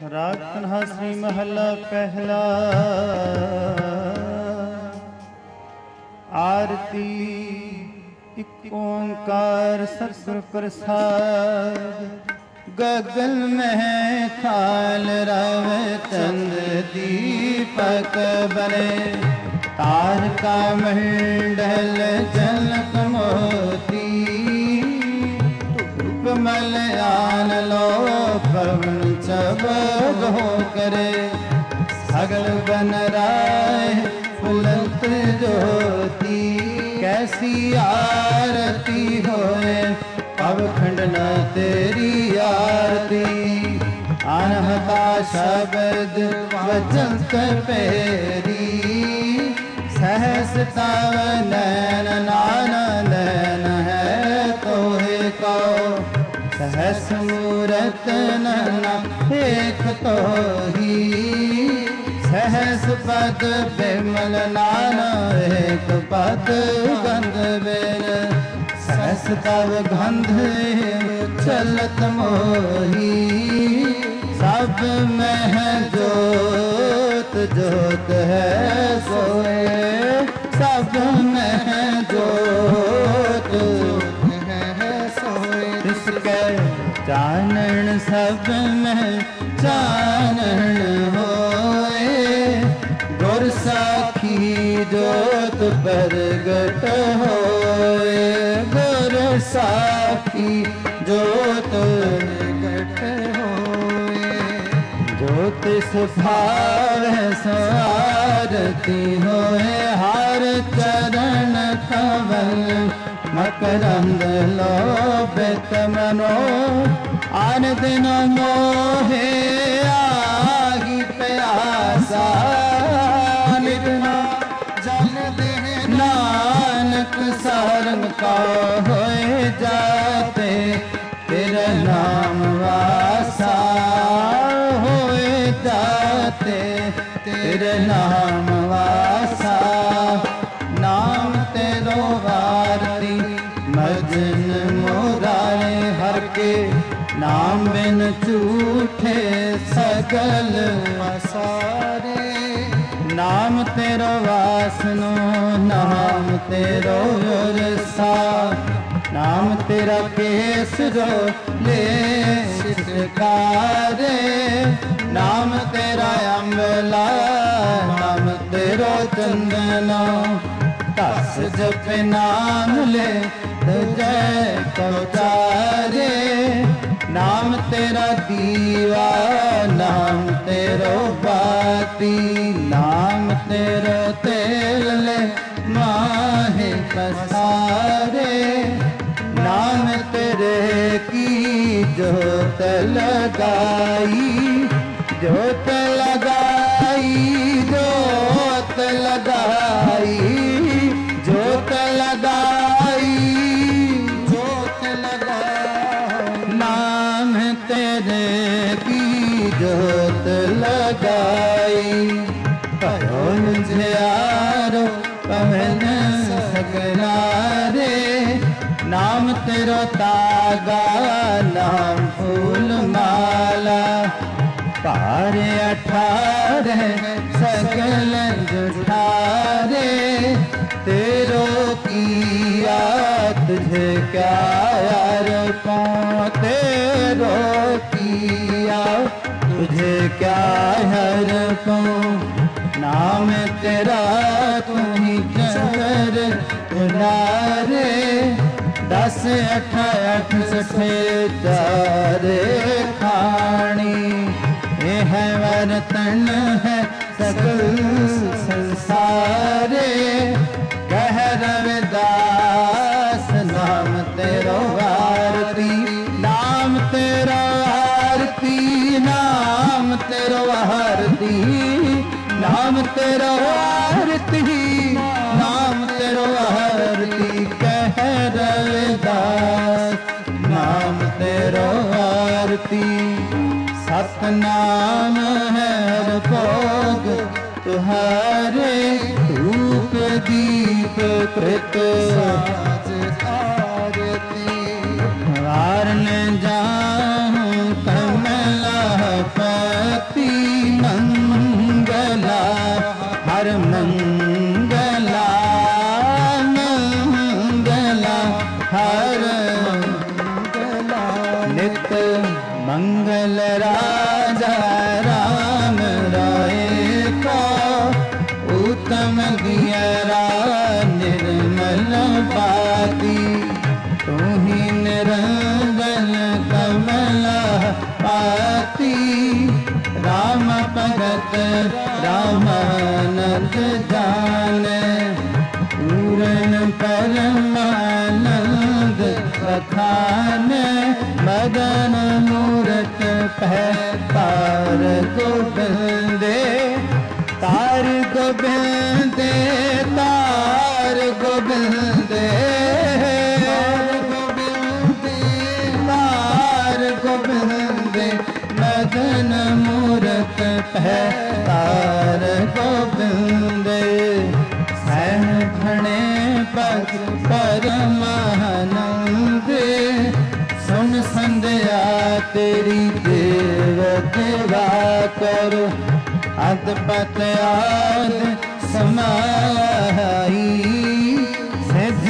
राग कन्हासी महला पहला। आरती एक ओंकार सतगुर प्रसाद। गगन में थाल रव चंद्र दीपक बने। तारका मंडल जनक मोती। कमल आन लो पवन चबो करे। सगल बन राय फुलंत ज्योति। कैसी आरती होए अवखंड न तेरी आरती। अनहता शब्द वचन पेरी। सहस तव नैन नाना नैन है तोहे को। सहस मूरत नैना एक तो ही। सहस पद बिमल नाना एक पद गंध बेर। सहस तव गंध चलत मोही। सब में जोत जोत है सोए। सब में जोत है सोए। इसके चानन सब में चानन होए। गुर साखी जोत प्रगट होए। गुर साखी जोत प्रगट होए। ज्योतिष भाव सो आरती होए। हर चरण कमल मकरंद लोभित मनो। आन दिन मोहे आगी प्यासा। नितना जल दे नानक सारंग का होए जाते। तेरा नाम वासा होए जाते। तेरे नाम वासा। नाम तेरो आरती मजन मुरारे। हर के नाम बिन झूठे सगल मसारे। नाम तेरो वासनो नाम तेरो उरसा। नाम तेरा केसरो ले शिकारे। नाम तेरा अम्बला नाम तेरो चंदना। दस जप नाम ले जय कौतारे। नाम तेरा दीवा नाम तेरो बाती। नाम तेरो तेल ले माहे पसारे। नाम तेरे की जोत लगाई। जोत लगाई जोत लगाई। जोत लगाई जोत लगाई। नाम तेरे की जोत लगाई। परोन झयारो पवन सगनारे। नाम तेरो तागा नाम फूल माला। पार 18 सगल जुठारे। तेरो किया तुझे क्या यार पाऊं। तेरो किया तुझे क्या यार पाऊं। नाम तेरा तुम्ही चर नारे। 10 8 68 चारे खानी। ये है वर्तन है सकल संसारे। कह रविदास नाम तेरो आरती। नाम तेरो आरती नाम तेरो आरती। नाम तेरो आरती नाम तेरो आरती। कह रविदास नाम तेरो आरती। सतनाम है हर भोग तुहारे। धूप दीप कृत साज आरती। वारन जाऊं कमला मंगल राजा राम राय को उत्तम दियरा निर्मल बाती तू ही निरंजन कमला पाती राम भगत रामानंद जान पूर्ण परमानंद बखान मदन मूरत तार गोबिंदे तार गोबिंदे तार गोबिंदे तार गोबिंदे मदन मूरत तार गोबिंदे सैन घणे पद परमानंद सुन संध्या तेरी देव देवा करो अदपत आद समाई सिद्ध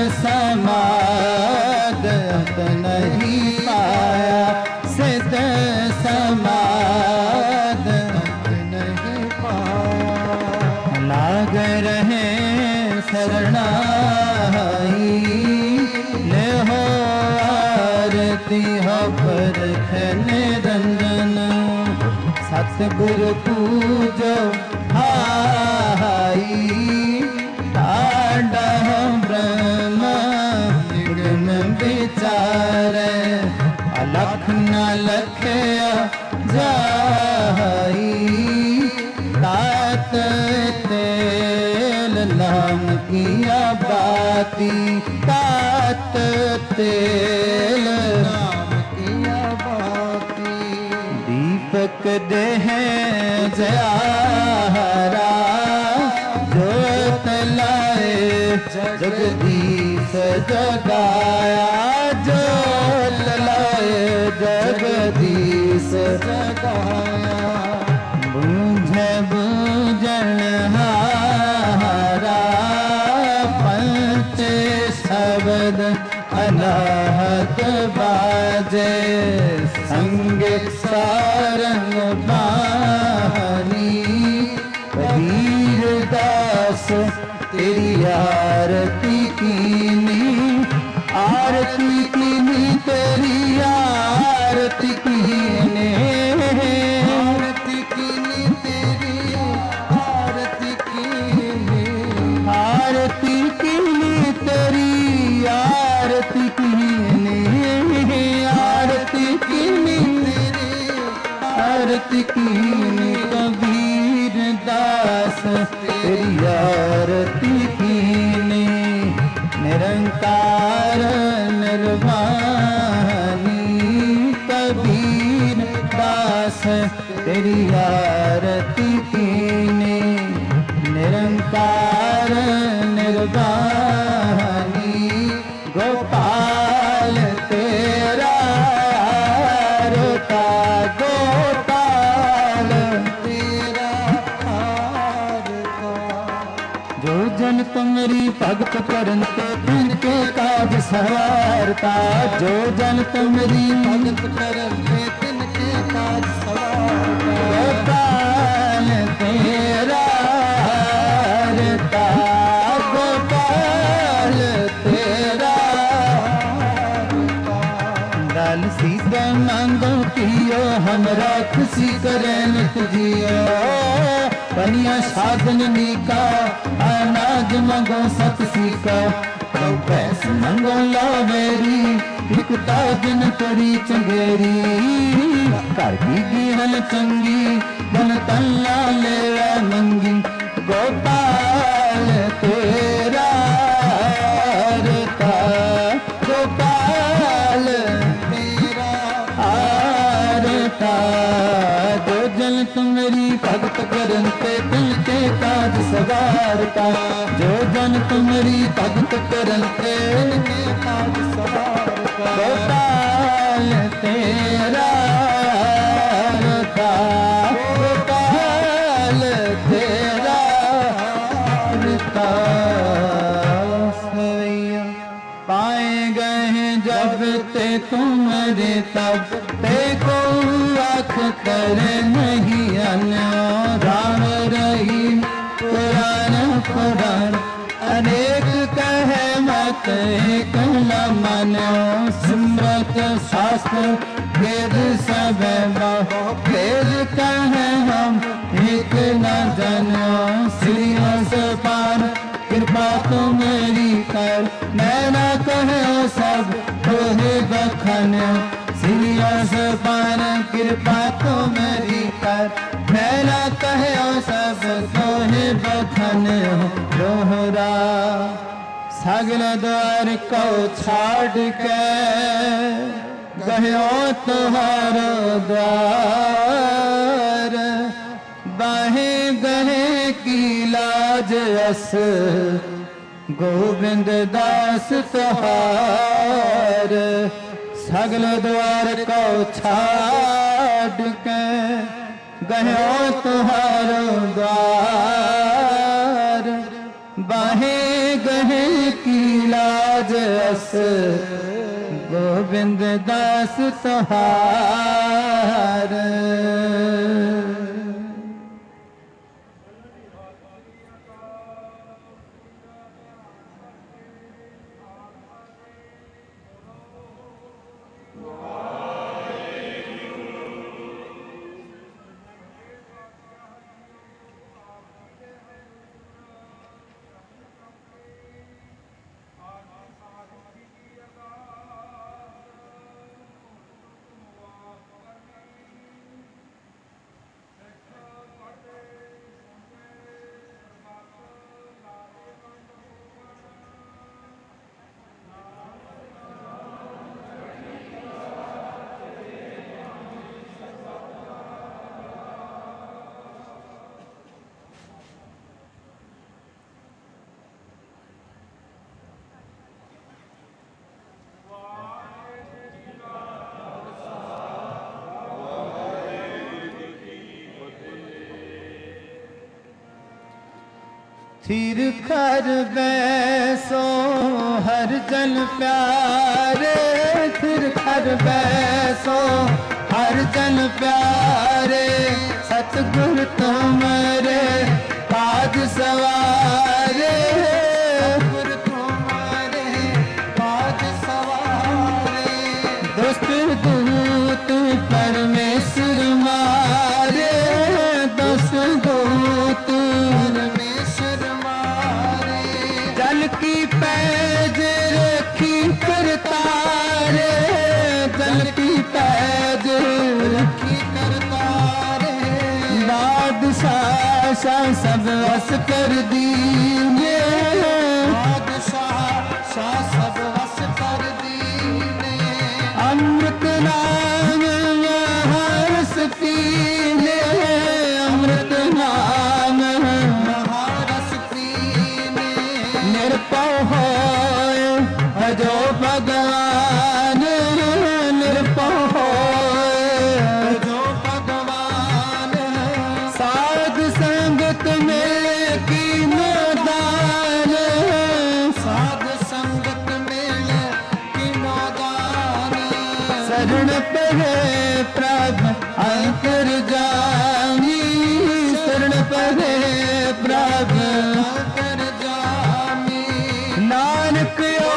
समाद नहीं पाया सिद्ध समाद नहीं पाया लाग रहे शरणाई ले हो आरती हो पर निरंजन सतगुरु पूजो हाई ताड़ा ब्रह्म निगम विचार अलख न लखया जाई तात तेल नाम किया बाती तात तेल नाम किया बाती दीपक देह जयारा जोत लाए जगदीश जगाया जोत लाए जगदीश जगाया बूझे बूझन हारा पंच शब्द अनाहत बाजे संग सारंग बानी कबीर दास तेरी आरती कीनी तेरी आरती कीने आरती कीनी तेरी आरती कीने आरती कीनी तेरी आरती कीने आरती कीनी तेरी आरती कीनी कबीर दास तेरी आरती कीने निरंकार निर्वाणी कबीर दास तेरी आरती कीने निरंकार निर्वाणी गोपाल तेरा आरता गोपाल तेरा आरता जो जन तुमरी भगत करन ते तिनके काज सवारता जो जन तुमरी भगत करन ते तिनके काज सवारता गोपाल तेरा आरता गोपाल तेरा दल सीधे मांगो कियो हमरा खुशी करें तुझियो बनिया साधन नीका अनाज मंगो सत सीका पैस मंगो लावेरी एक दिन करी चंगेरी घर की हल चंगी बन तल्ला ले मंगी गोपाल तेरा आरता गोपाल तेरा आरता जो जन तुमरी भगत करन ते दिल के काज सवारता जो जन तुमरी भगत करन ते दिल के काज सवारता गोपाल तेरा आरता गोपाल तेरा आरता सवैया पाए गए जब ते तुमरे तब ते को करे नहीं अन्य राम रही पुराण पुराण अनेक कहे मत एक न मान्यो सिमरत शास्त्र वेद सब बहु वेद कहे हम एक न जान्यो श्री पार कृपा तो मेरी कर मैं न कहो सब तोहे बखान्यो श्री पार कृपा तो मेरी कर मैं न कहो सब तोहे बखान्यो दोहरा सगल द्वार को छाड़ के गयो तुहारो द्वार बाहे गहे की लाज अस गोविंद दास तुहार सगल द्वार को छाड़ के गयो तुहारो द्वार बाहे गहे की लाज अस गोविंद दास तुहार थिर कर बैसो हर जन प्यारे थिर कर बैसो हर जन प्यारे सतगुर तुम्हारे काज सवारे सतगुर तुम्हारे काज सवारे दुष्ट दूत परमेश्वर मारे दुष्ट दूत जल की पैज रखी करतारे जल की पैज रखी करतारे बादशाह सब वस कर दीने बादशाह सब वस कर दीने अमृत नाम महारस पीने अमृत नाम जो भगवान निर्भव जो भगवान साध संगत में की दान साध संगत में की दान शरण परे प्रभ अंतर जामी शरण परे प्रभ अंतर जामी नानक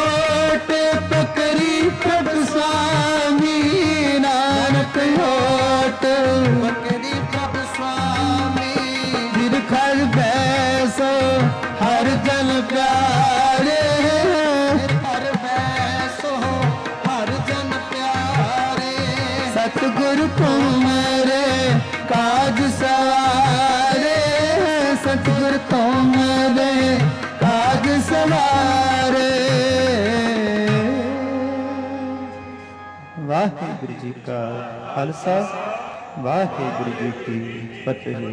पकरी प्रभ स्वामी नानक होट पकरी प्रभ स्वामी फिर खर बैसो हर जन प्यारे हर बैसो हर जन प्यारे सतगुरु तुम्हारे काज सवारे सतगुरु तुम्हारे काज सवारे वाहिगुरु जी का खालसा वाहिगुरु जी की फतेह।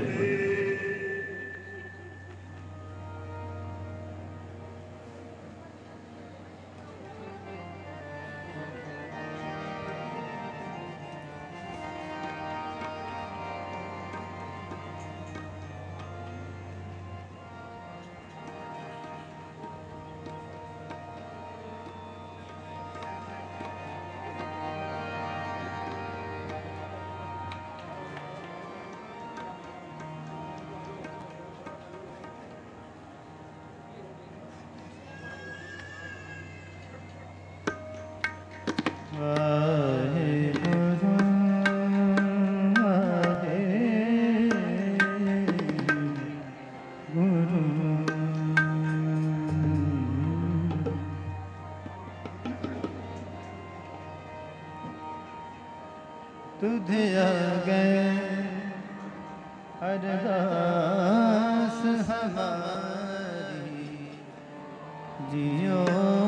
अरदास हमारी जियो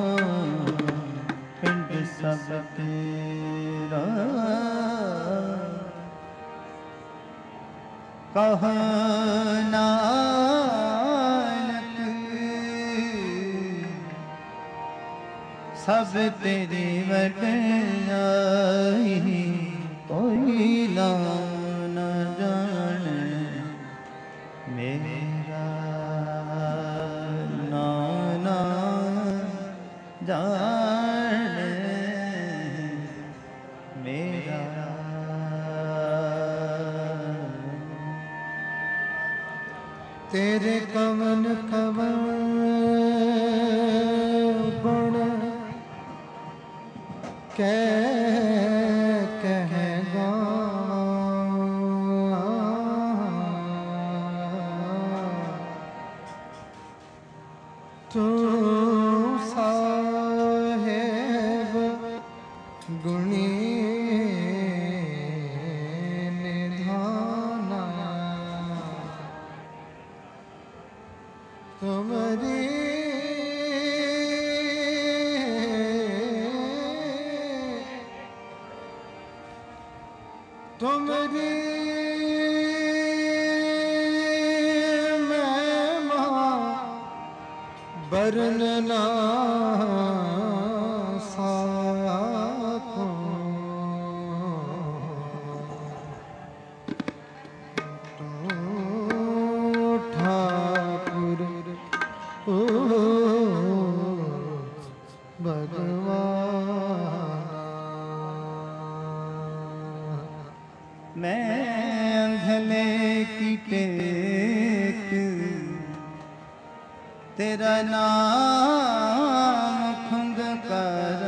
पिंड सब तेरा कहो नानक सब तेरी वडलाई कोई ना न जाने मेरा नाना जाने मेरा तेरे कवन कवन गुण कहेगा तू साहेब गुणी निधाना तुम्हारी तुम्हारी महिमा वर्णना साको ठाकुर ओ भगवान मैं अंधले की टेक तेरा नाम खुंद कर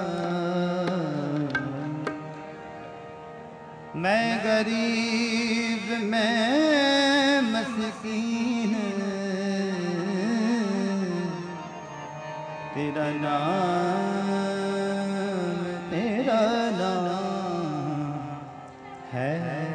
मैं गरीब मैं मस्कीन तेरा नाम है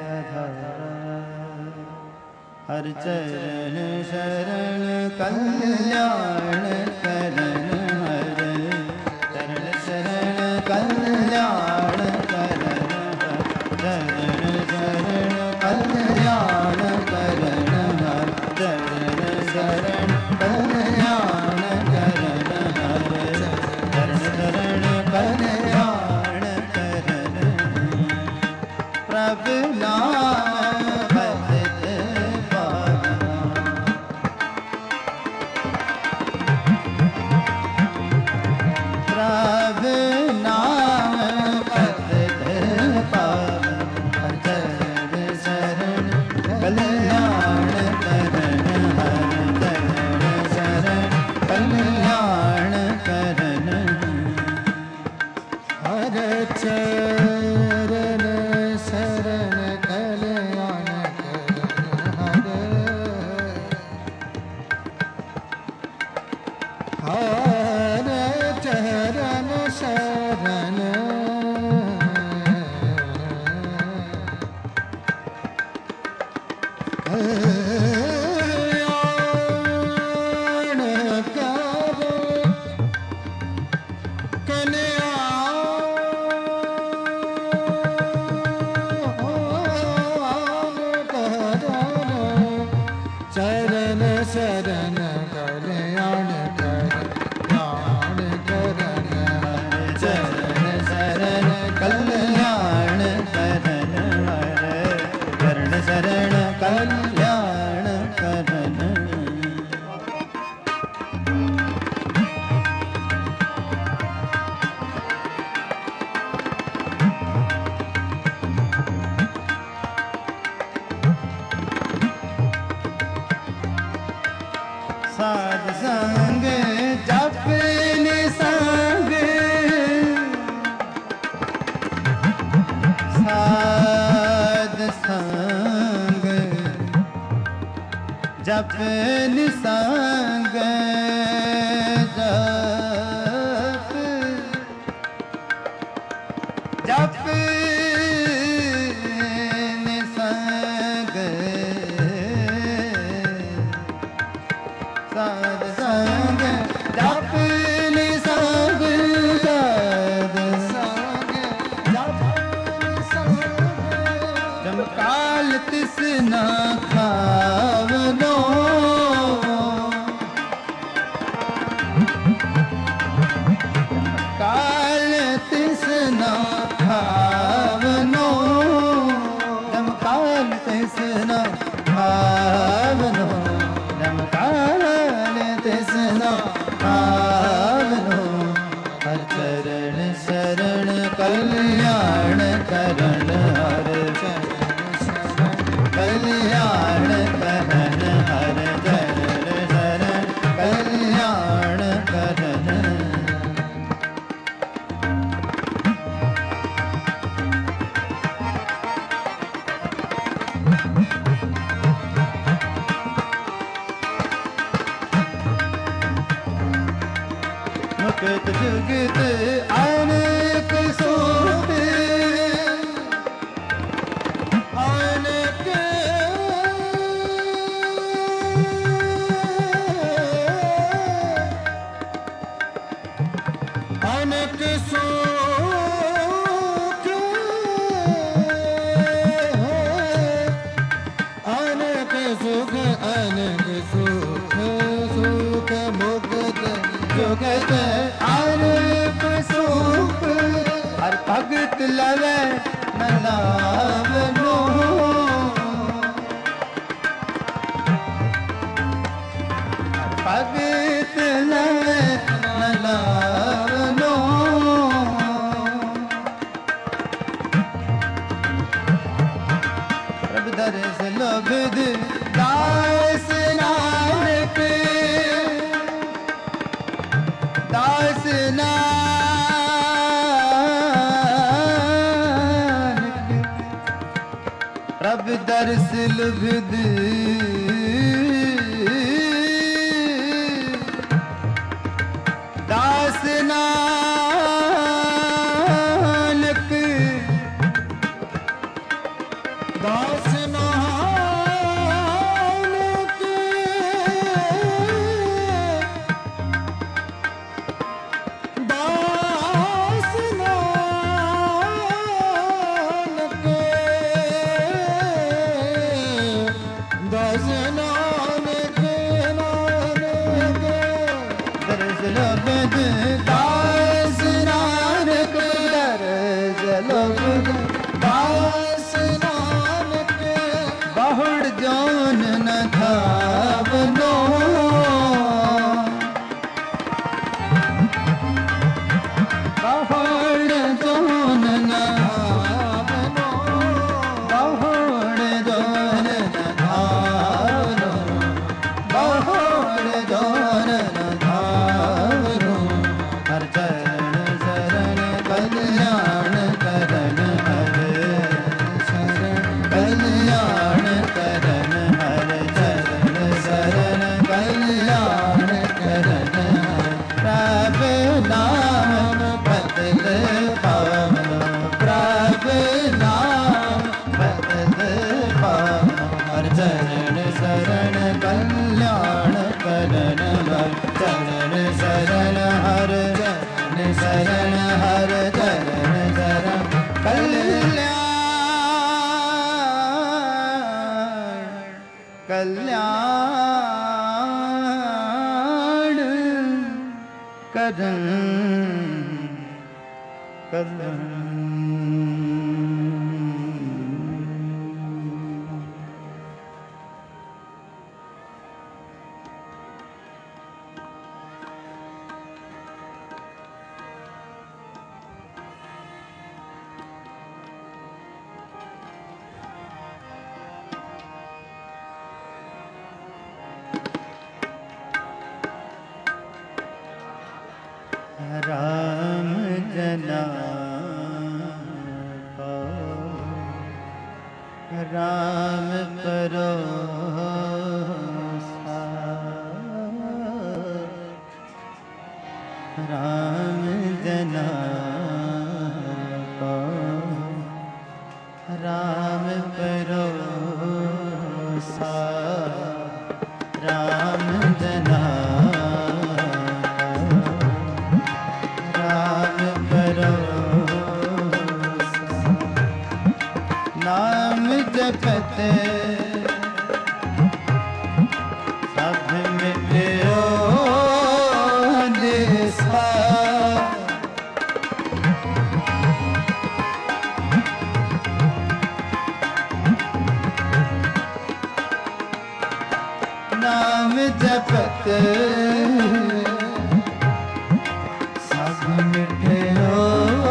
आधार हर चरण शरण कल्याण करण हर चरण शरण कल्याण करण चरण शरण कल्याण करण हर चरण शरण कल्याण करण हर चरण शरण कल्याण करण प्रभु नाम भजत पावना प्रभु नाम भजत पावना चरण शरण कल्याण करण हर चरण शरण कल्याण करण हर चरण शरण कल्याण करण हर चरण शरण कल्याण कर चरण शरण कल्याण कल्याण करण चरण शरण कल्याण करण चरण शरण कल्याण करण साध संग जपने संग साध संग जपने संग जप तिसना खावनो काल तिसना खावनो काल तिसना खावनो काल तिसना खावनो हर चरण शरण कल्याण करण हर कल्याण करण हर चरण शरण कल्याण करण मुक्त जुगत अनेक सुख अनेक सुख अनेक सुख सुख मुक्त जुगत अनेक सुख हर भगत लवे न लावनो भगत लवे न लावनो प्रभु दर्श लभद दास नानक दास नानक प्रभु दर्श लभद दास नानक दास नानक दास नानक दास नानक नानक दर्श लभद दास नानक दर्श लभद दास नानक बहुड़ जौन न धावनो बहुड़ जौन न धावनो बहुड़ जौन न धावनो बहुड़ जौन न धावनो हर चरण शरण कल्याण करण हर शरण कल्याण करण हर चरण शरण कल्याण करण प्रभु नाम बदल पावनो प्रभु नाम बदल पावनो हर चरण शरण कल्याण करण हर चरण शरण हर चरण शरण हर चरण शरण कल्याण कल्याण करण करण राम जना राम परोसा राम जना राम परोसा राम जना नाम जपत सब मिटयो दिसा नाम जपत सब मिटयो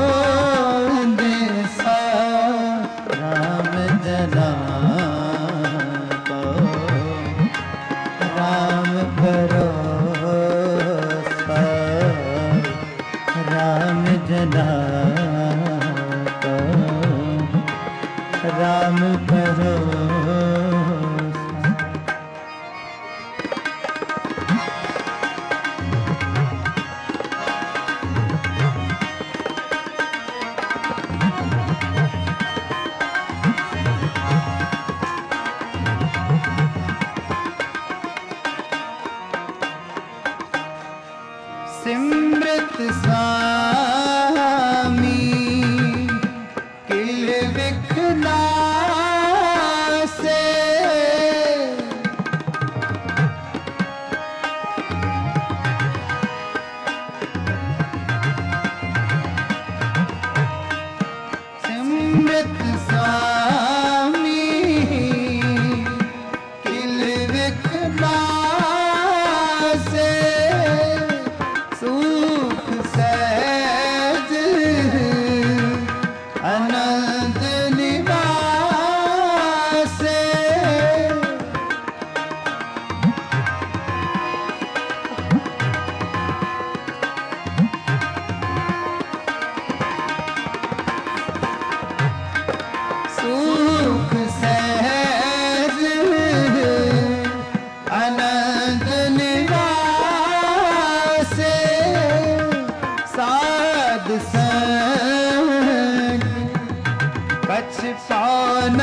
दिसा राम जना को राम भरोसा राम जना को राम भरोसा सिमृत स्वामी किल विखनासे सिमृत स्वामी किल विखनासे सुख सहज आनंद निवासे सुख सहज आनंद निवासे साध संग कछ पान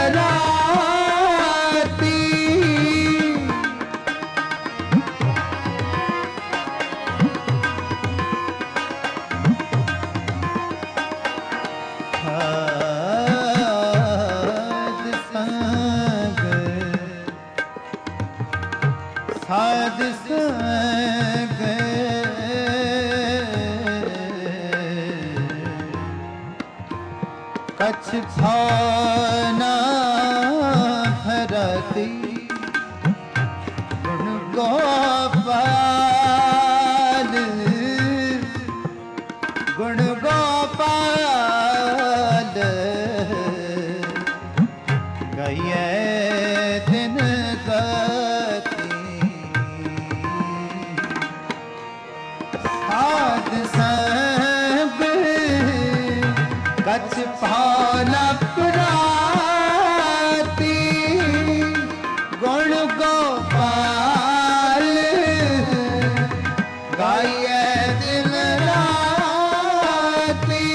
पराती साध संग कछ भाना भरती गुण गोपाल गुण गोपाल गये दिन गति साध संग कछ भान प्राती गुण गोपाल गाये दिन राती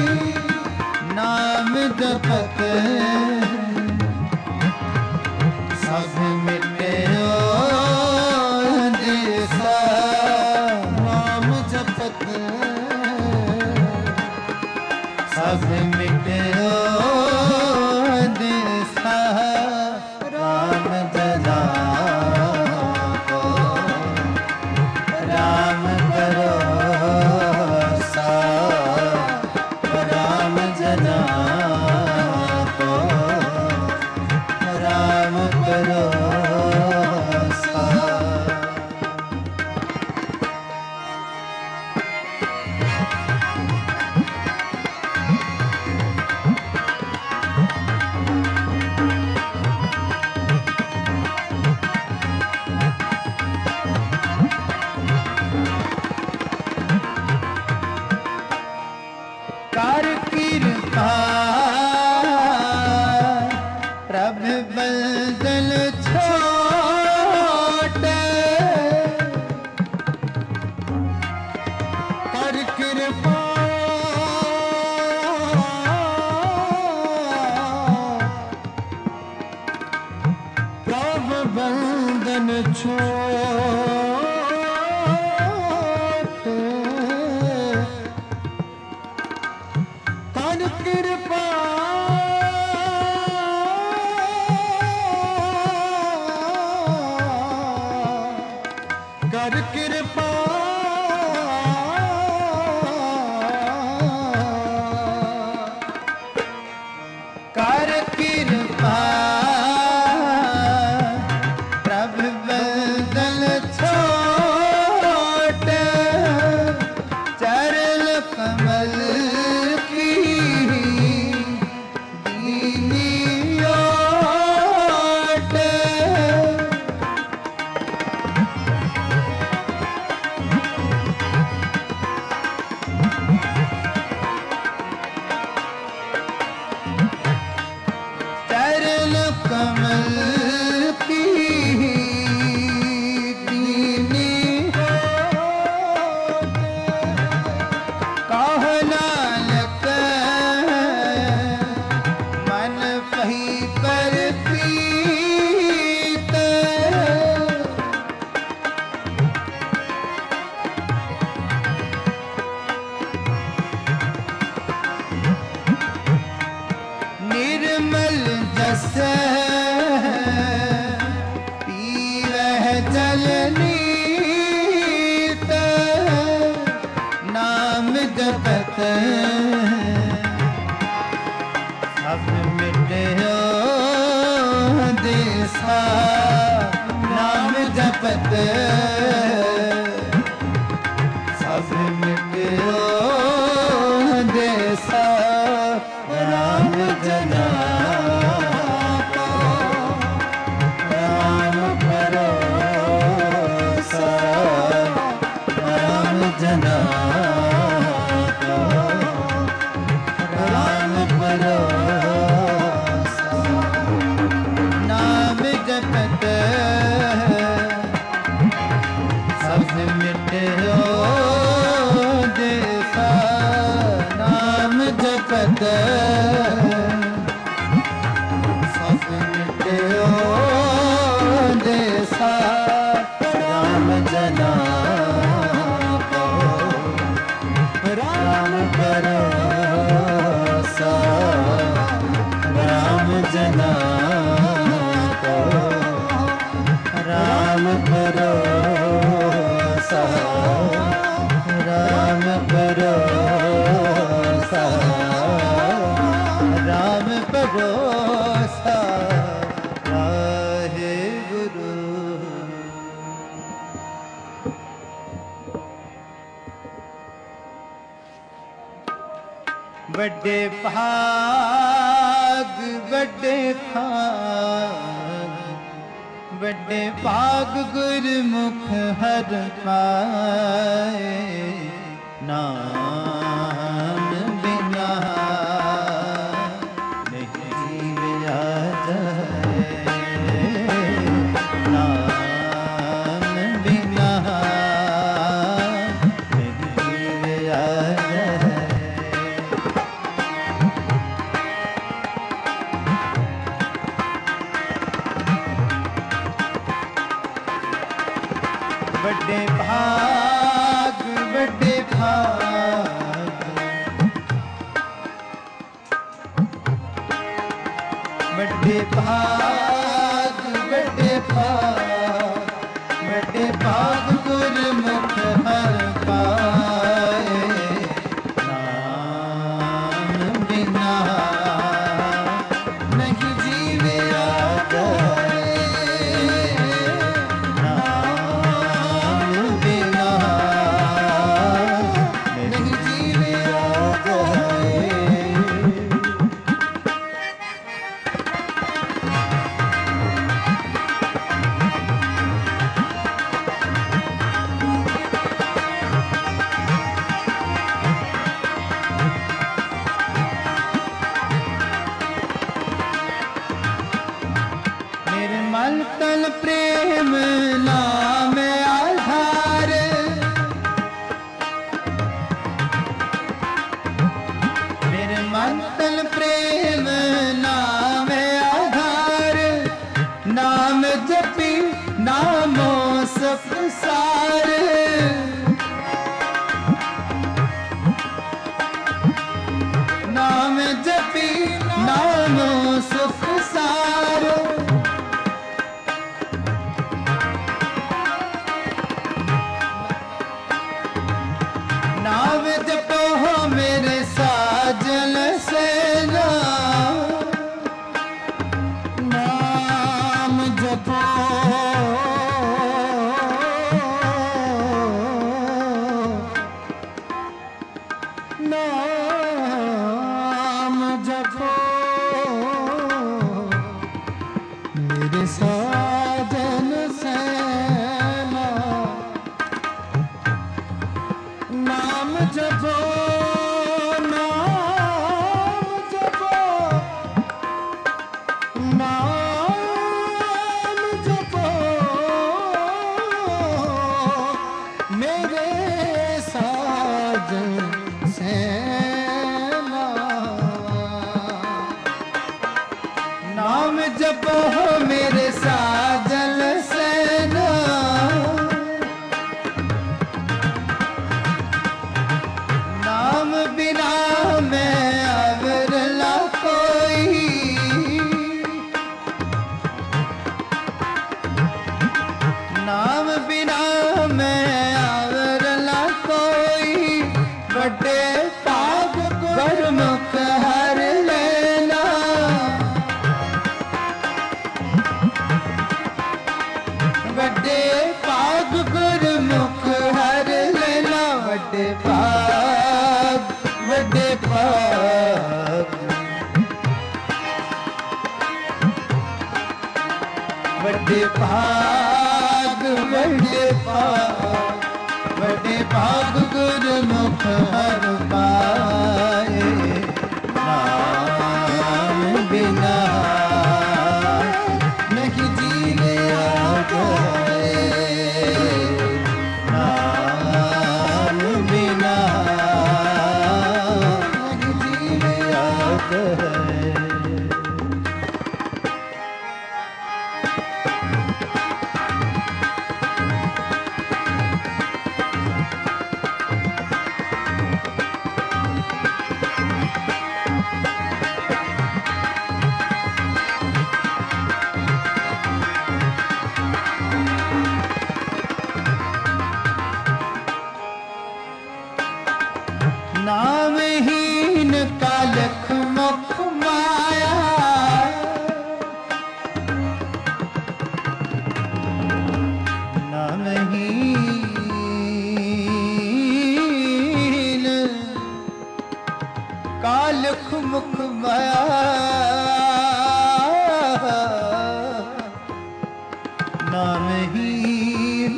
नाम जपत सब मिटयो दिसा नाम जपत सब मिटयो दिसा राम जना को राम भरोसा राम जना को राम भरोसा कर कृपा प्रभु बदल छोटे कर कृपा प्रभु बंधन छोटे कर कृपा से पीवह जल नीत नाम जपत सब मिटयो देसा नाम जपत सब मिटयो देसा राम जना को राम भरोसा राम जना को राम भरोसा नाम जपत सब मिटयो देसा नाम जपत सब मिटयो देसा राम जना को राम भरोसा राम जना को राम भरोसा राम भरोसा राम भरोसा वाहे गुरु। बड़े भाग बड़े भाग बड़े भाग गुरमुख हर पाए नाम बिना नहीं जीविया जाए नाम बिना नहीं जीविया जाए। बड़े भाग बड़े भाग बड़े भाग बड़े भाग बड़े भाग गुरमुख हर पाए नाम बिना नहीं जीविया जाए नाम बिना नहीं जीविया जाए। निर्मल तन प्रेम नाम आधार निर्मल तन प्रेम नाम आधार नाम जपी नामो सफसार नाम जपी नामो सफसार नाम जपो हो मेरे साजन से नाम जपो नाम जपो मेरे साजन से नाम जपो नाम जपो नाम जपो मेरे साजन से नाम जपो मेरे साजन बड़े भाग बड़े भाग गुरमुख हर पाए नाम बिना नहीं जीने नाम बिना नहीं जीने नामहीन कालख मुख माया नामहीन कालख मुख माया नामहीन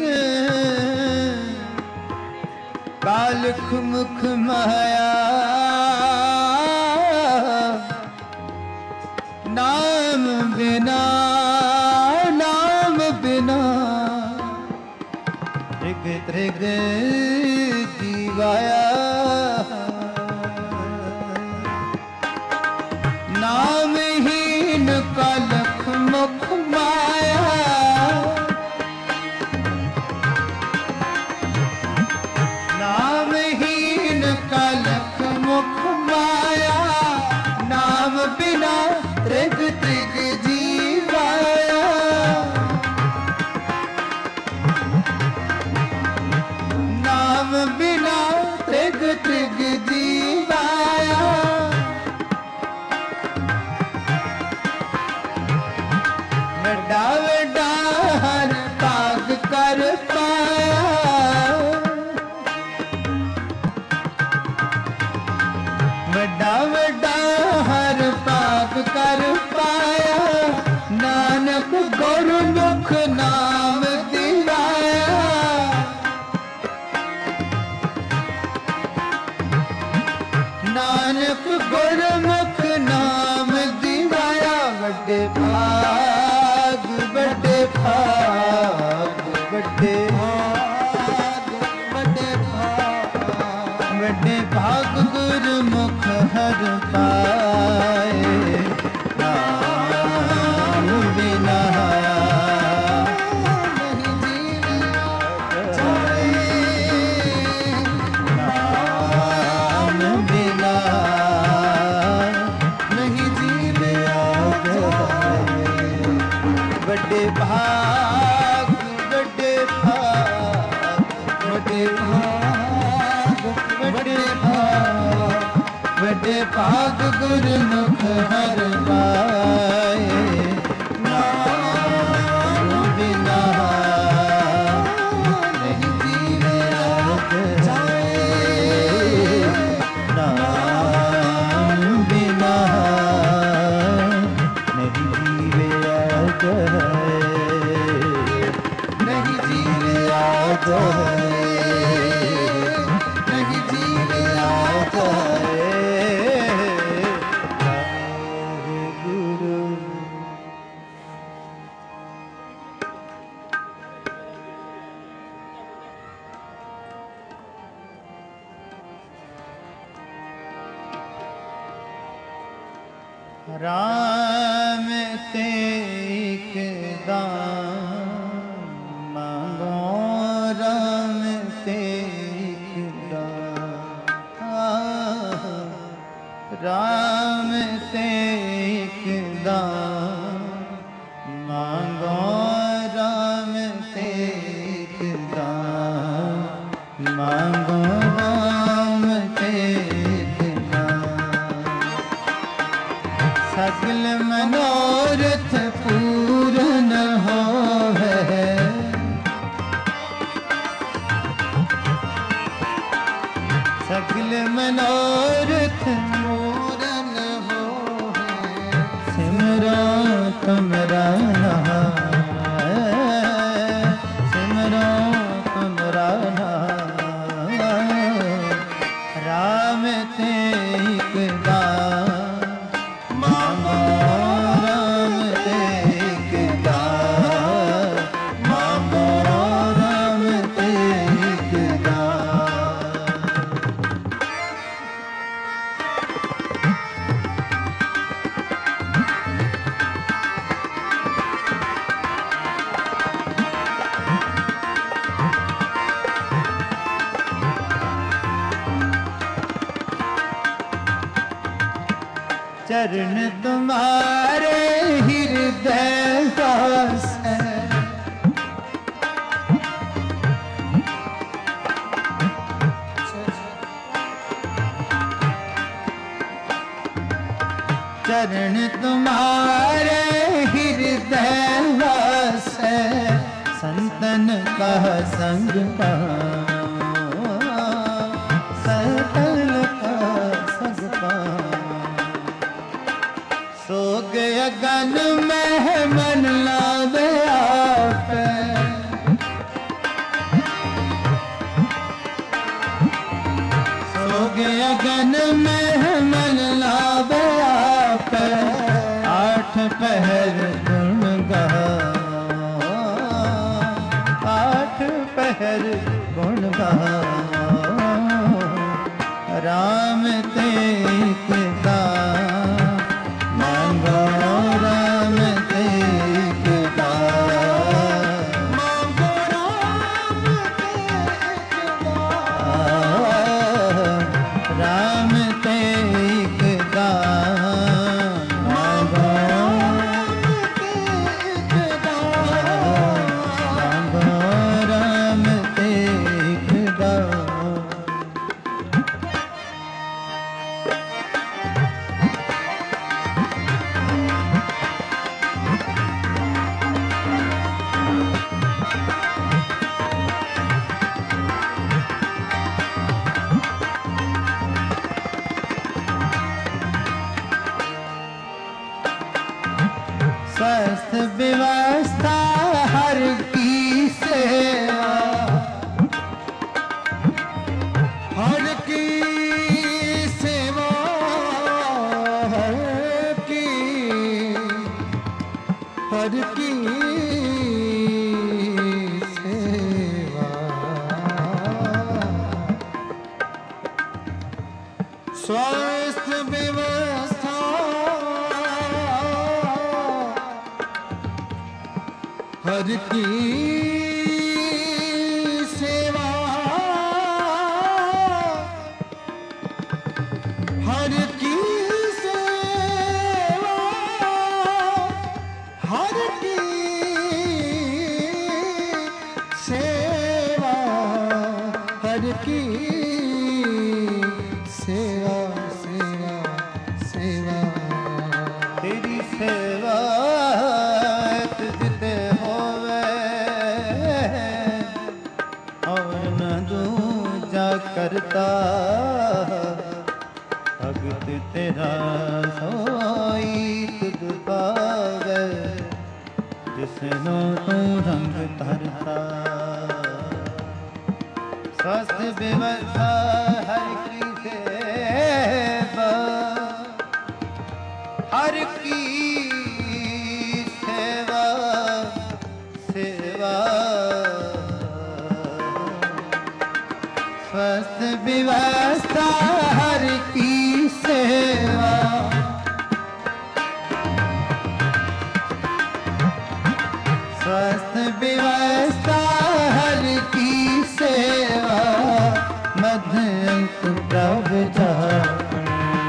कालख मुख माया नाम बिना त्रिग त्रिग जीवाया नामहीन कालख मुख माया नामहीन कालख मुख माया नाम बिना त्रिग त्रिग जीवाया नाम बिना त्रिग त्रिग जीवाया वड्डा वड्डा हर भाग कर पाया वड्डा वड्डा हर पाप कर पाया नानक गुरमुख नाम दिवाया नानक गुरमुख नाम दिवाया वड्डे भाग वड्डे भाग वड्डे भाग वड्डे भाग वड्डे भाग गुरमुख हर पाए नाम बिना नहीं जीना नाम बिना नहीं जीने बड़े भाग बड़े भाग बड़े भाग बड़े भाग बड़े भाग गुरमुख हर पाए नाम बिना नहीं जीवे नाम बिना नहीं जीवे नहीं जीवे नहीं जीवे गुरु राम से एक दान मांगो राम से एक दान राम से एक दान मांगो राम से एक दान मांगो राम से एक दान सकल मनोरथ पूर्ण हो है सकल मनोरथ पूर्ण हो है सिमरो तुमरा चरण तुम्हारे हृदय दास है। चरण तुम्हारे हृदय वास है। संतन का संग पाओ, संतन का संग पाओ। सोग अगन में मन लावे आप, सोग अगन में मन लावे आप। आठ पहर गुण गाओ, आठ पहर गुण गाओ। राम तेक दाम मांगो, राम तेक दाम मांगो, राम तेक दाम। राम तेक दाम मांगो, राम तेक दाम। स्वस्थ व्यवस्था हर की सेवा, हर की सेवा, हर की सेवा। स्वस्थ व्यवस्था हर की सेवा, हर की सेवा, हर की सेवा, हर की सेवा, सेवा, सेवा। तेरी सेवा तुझते करता। भगत तेरा सोई तुझ पावे, जिसनो तू रंग धरता। स्वस्थ व्यवस्था हर की सेवा, हर की सेवा, सेवा। स्वस्थ व्यवस्था हर की सेवा, स्वस्थ व्यवस्था हर की सेवा। मध्यंक प्रभ जापन,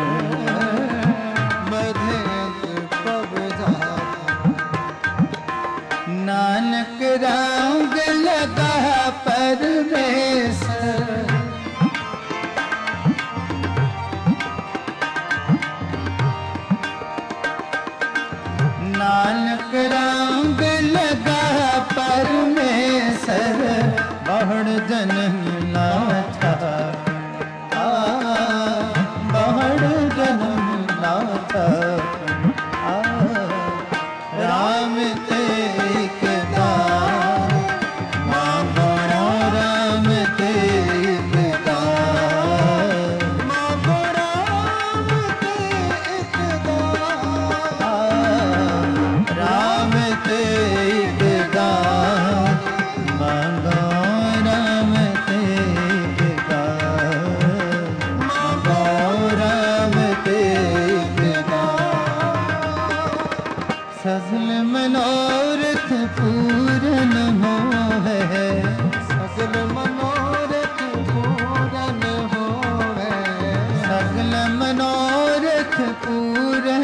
मध्यंक प्रभ जापन। नानक रंग लगा परमेश्वर, नानक रंग लगा परमेश्वर। बहुड़ जन्म ना छाड़, बहुड़ जन्म ना छाड़। राम तेक दाम मांगो, राम तेक दाम मांगो, राम तेक दाम। राम तेक दाम मांगो, राम तेक दाम मांगो, राम तेक दाम। सगल मनोरथ पूरन होवे, सगल मनोरथ पूरन होवे। सगल मनोरथ पूरन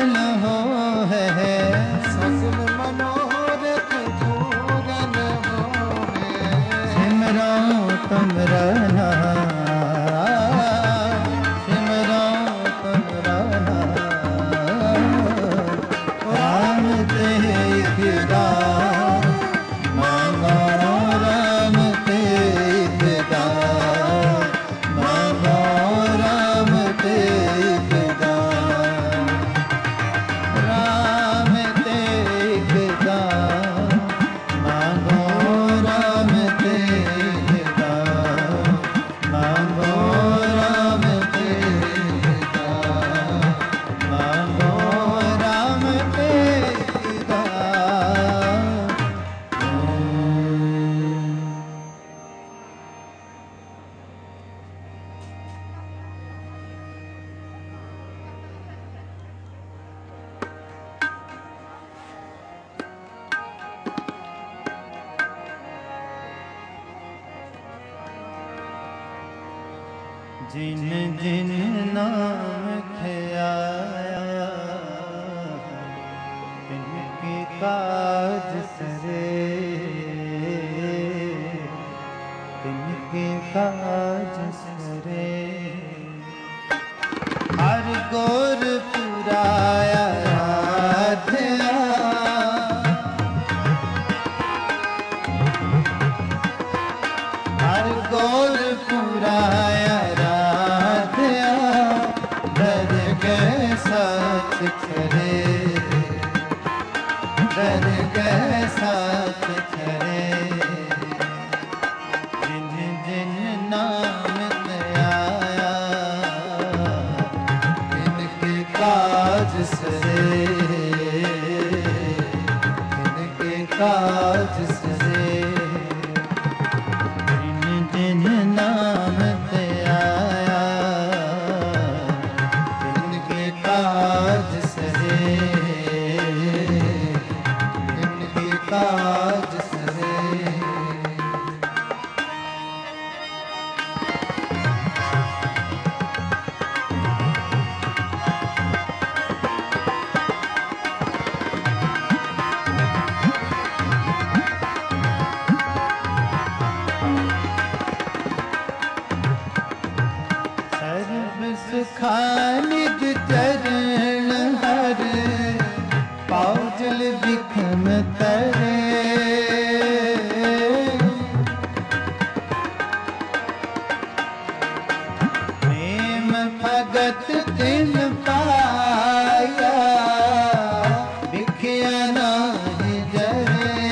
जिन जिन नाम खयाया तिनके काज सरे, तिनके काज सरे। हर गोर पुराया राधया, हर गोर पुराया राधया, डर गए साथ करे, डर गए साथ करे। जिन जिन नाम आया इनके काज सरे, इनके काज सरे। जिन जिन नाम आया इनके काज सरे, इनके काज सरे। सुखानिद चरण हर, पाउजल बिखम तरे। प्रेम भगत तिन पाया, बिखया नाहि जरे।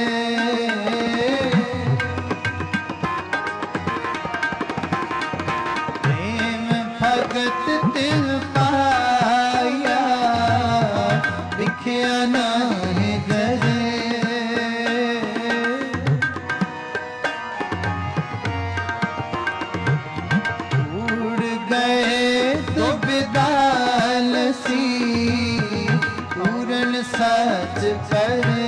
भगत तिल पाया, बिखया नाहि जरे। उड़ गए दुबिदाल सी, पूरन सच करे।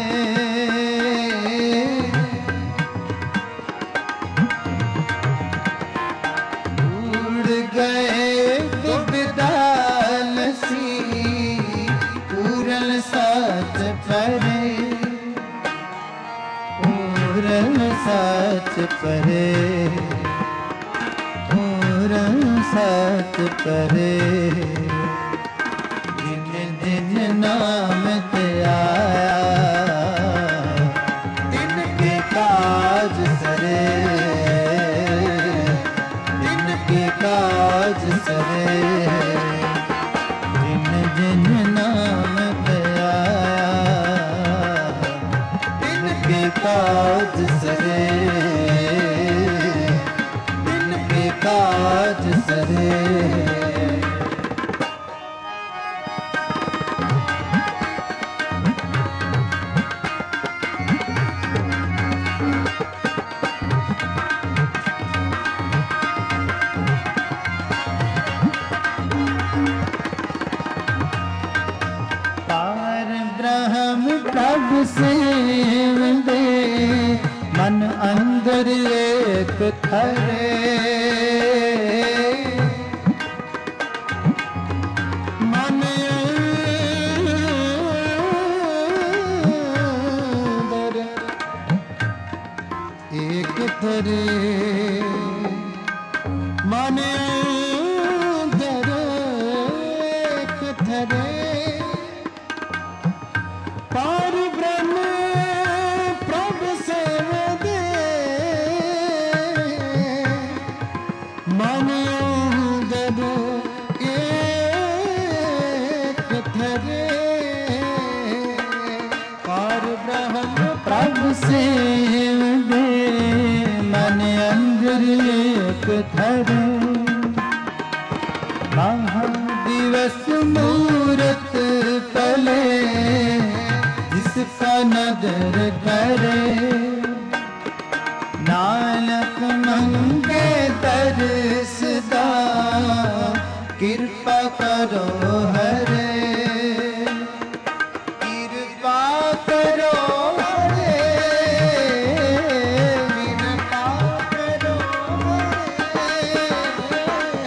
गए दुबिदाल सी, पूरन सच परे, पूरन सच परे, पूरन सच परे। जिन जिन नाम आया तिनके काज सरे, काज सरे। जिन जिन नाम आया तिनके काज सरे, तिनके काज सरे। ब्रह्म प्रभु सेवंदे, मन अंदर एक खरे। मन अंदर एक खरे, मन अंदर एक खरे। पार ब्रह्म प्रभु सेवदे, मन अंदर एक थरे। पार ब्रह्म प्रभु सेवदे, मन अंदर एक थरे। महादिवस मूरत पले, जिसका नदर करे। नानक मंगे दर्शदा, कृपा करो हरे। कृपा करो हरे, कृपा करो हरे।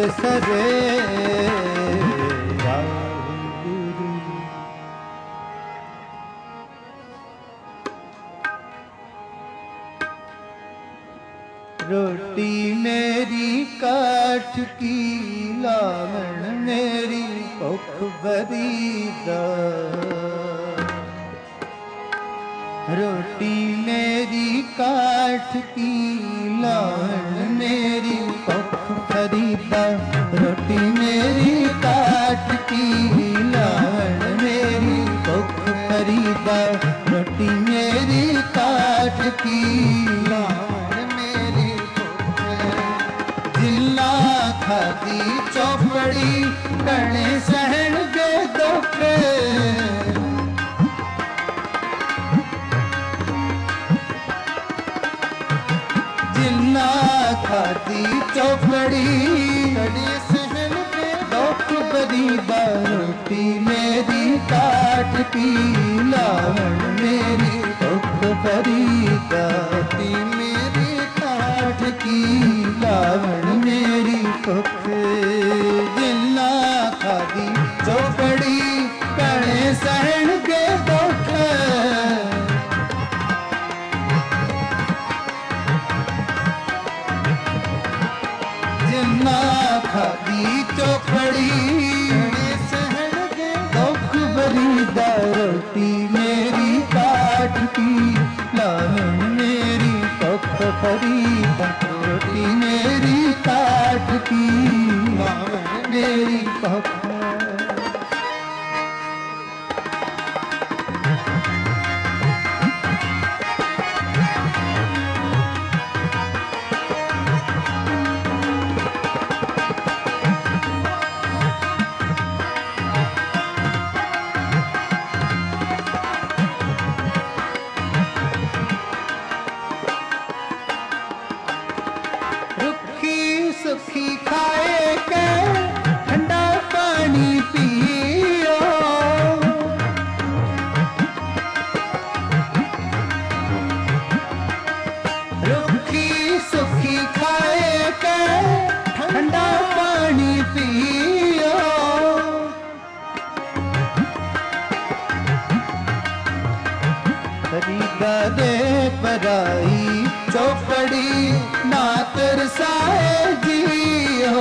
सरे रोटी मेरी काठ की लावण मेरी भुख बरीदा रोटी मेरी काठ की लावण मेरी भुख बरीदा रोटी मेरी काठ की लावण मेरी भुख बरीदा रोटी मेरी काठ की खाती चौपड़ी कणे सहन के दुख जिन्ना खाती चौपड़ी कणे सहन के दुख बरीदा रोटी मेरी काट की लावण मेरी दुख बरीदा रोटी मेरी काट की लावण मेरी भुख जिन्ना खादी चौपड़ी कणे सहन के दुख जिन्ना खादी चौपड़ी कणे सहन के दुख बरीदा रोटी मेरी काट की लावण मेरी भुख बरीदा रोटी मेरी काट की लावण मेरी भुख सुखी खाए के ठंडा पानी पियो रुखी सुखी खाए के ठंडा पानी पियो खरीदा दे पराई चौपड़ी ना तरसाए जियो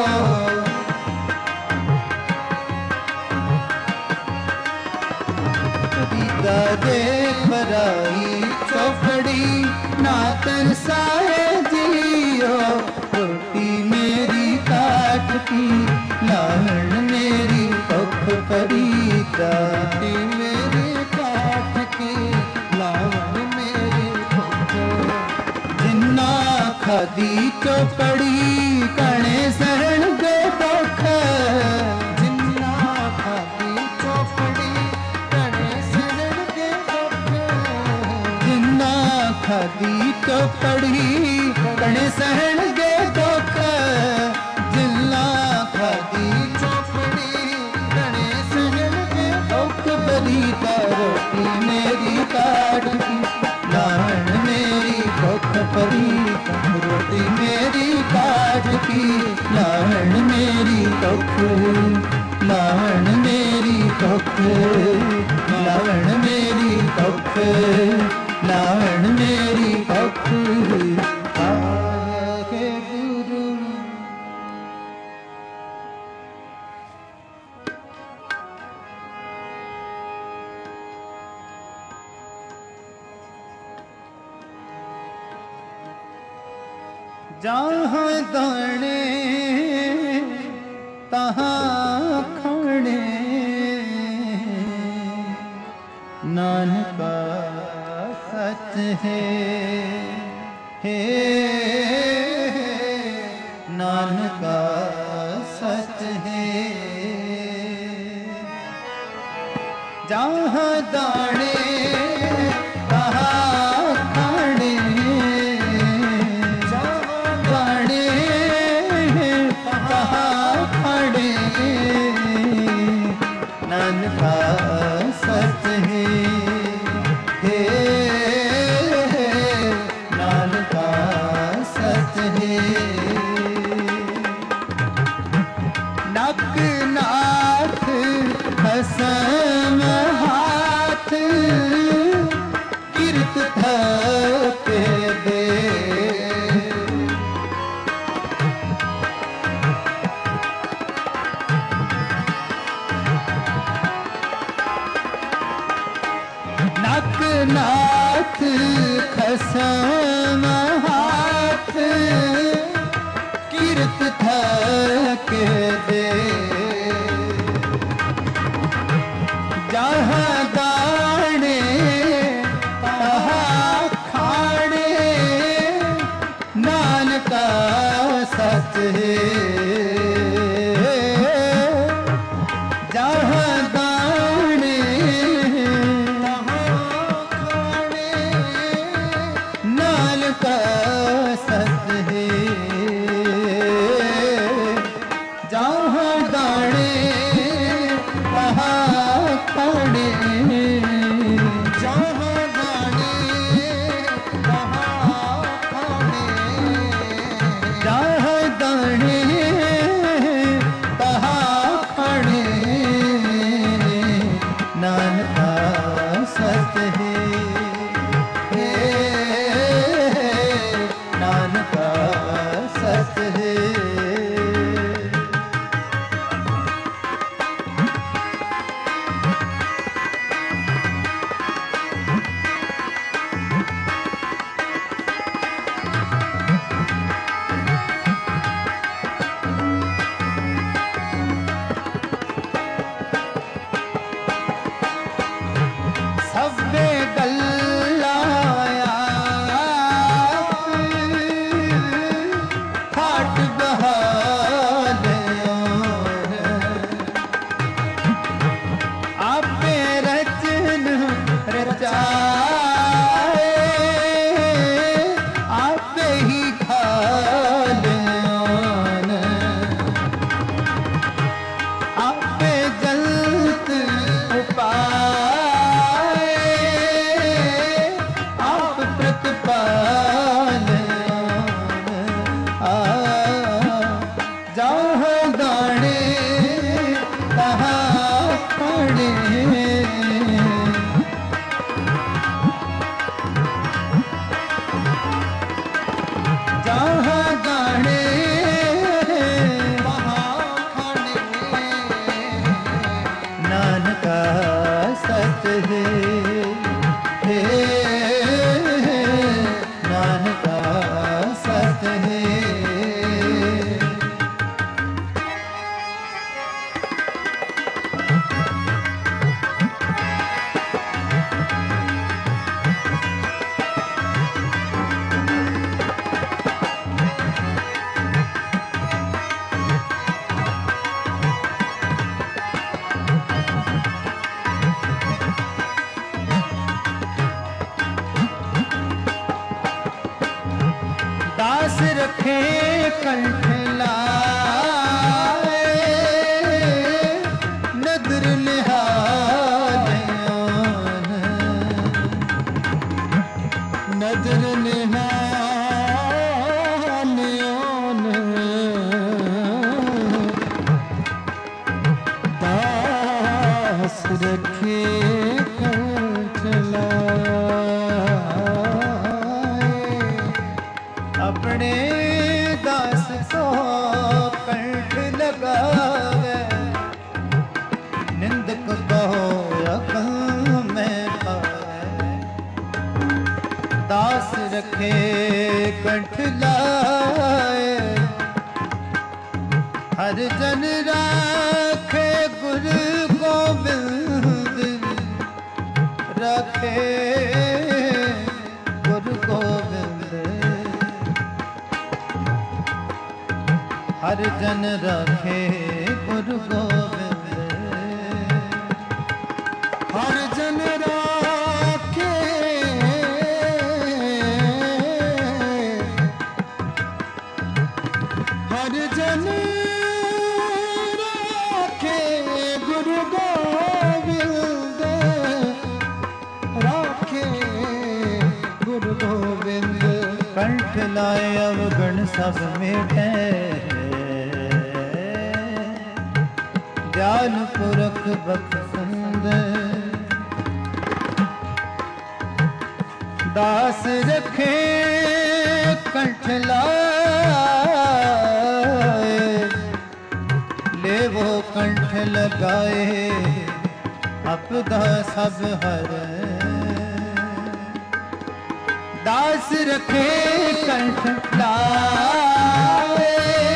खरीदा दे पराई चौपड़ी ना तरसाए जियो रोटी मेरी काट की लावण मेरी भुख बरीदा रोटी मेरी काट की लावण मेरी भुख जिन्ना खादी चौपड़ी कणे सहन के दुख जिन्ना खादी चौपड़ी कणे सहन के दुख जिन्ना खादी चौपड़ी कणे सहन के दुख जिन्ना खादी चौपड़ी कणे सहन के दुख बरीदा रोटी मेरी काट की लावण मेरी भुख बरीदा रोटी मेरी काट की लावण मेरी भुख लावण मेरी भुख लावण मेरी भुख लावण मेरी भुख आए गुरु जहाँ दाने तहाँ खाने नानका सच है नानका सच है जहाँ दाने तहाँ खाने नानका सच है नानका सच है समहात कीर्त थक दे जहाँ दाने तहाँ खाने नानका सच है जहाँ दाने तहाँ खाने नानका सच है जहाँ दाने तहाँ खाने जहाँ दाने तहाँ खाने जहाँ दाने तहाँ खाने नानका सत है नानका सत है सब्बे गल्लाया फाट बहाले आपे रचन रचाए आपे ही खाले आपे जल्द उपाय आप प्रतिपाल जहाँ दाने तहाँ खाने जहाँ दाने वहाँ खाने नानका सत है नानका सत है दास रखे कंठ लाए नदर निहाल नदर निहाल दास रखे कंठ लाए अपने दास को कंठ लगावे निंदक कहो अकल में पावे दास रखे कंठ लाए हर जन राखे गुरु गोविंद रखे गुरु गोविंद हर जन रखे गुरु गोविंद हर जन राखे हर जन राखे गुरु गोविंद राखे गुरु गोविंद कंठ लाए अवगण सब मेटे ज्ञान पुरख बख्शंद दास रखे कंठ लाए ले वो कंठ लगाए अपदा सब हर दास रखे कंठ लाए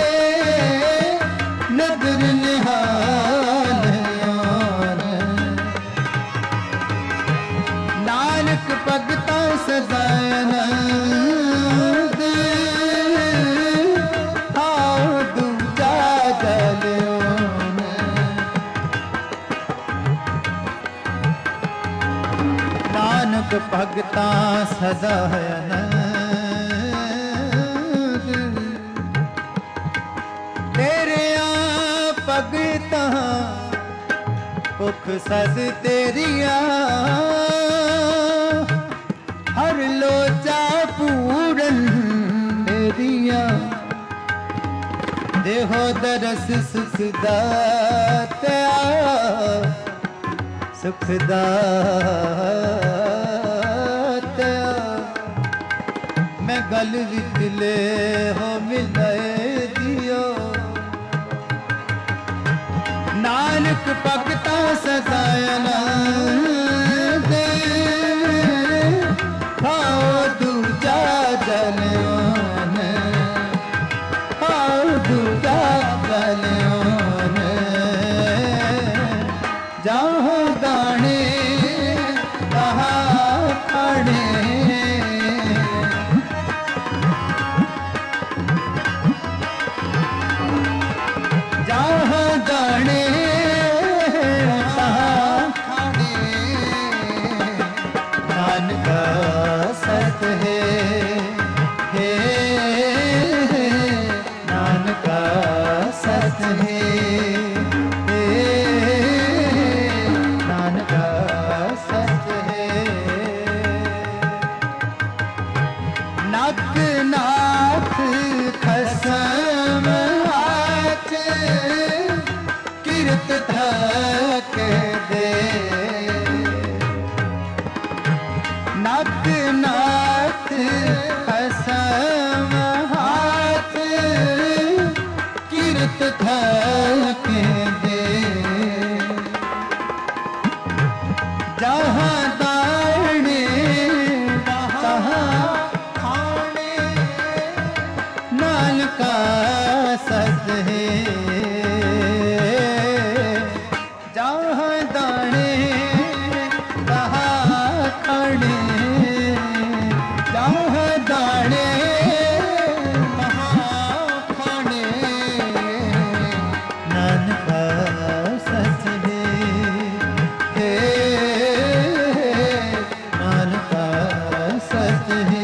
नदर निहाल नानक भगता सदायन भगता सदा तेरे भगता भुख सद तेरिया हर लोचा पूरन तेरिया देहो दरस सुखदाता मैं गल विचले हो मिलाए दियो नानक भगता सदायना दे आओ दूजा जलियोन आओ दूजा जलियोन जहाँ दाने तहाँ खड़े जहाँ दाने तहाँ खड़े नानक सत है नानक सत है नाथ खसम हाथ किरत थक दे नाथ खसम हाथ किरत थक दे जहाँ दाने तहाँ का सत है जहाँ दाने तहाँ खड़े जहाँ दाने तहाँ खड़े नानक सत है नानक सत है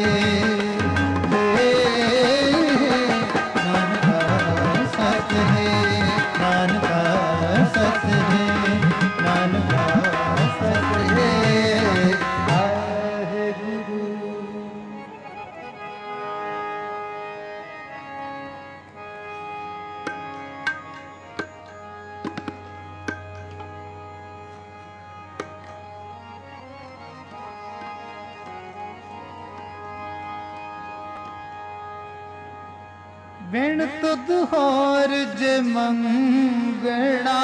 बिन तुद होर जे मंगणा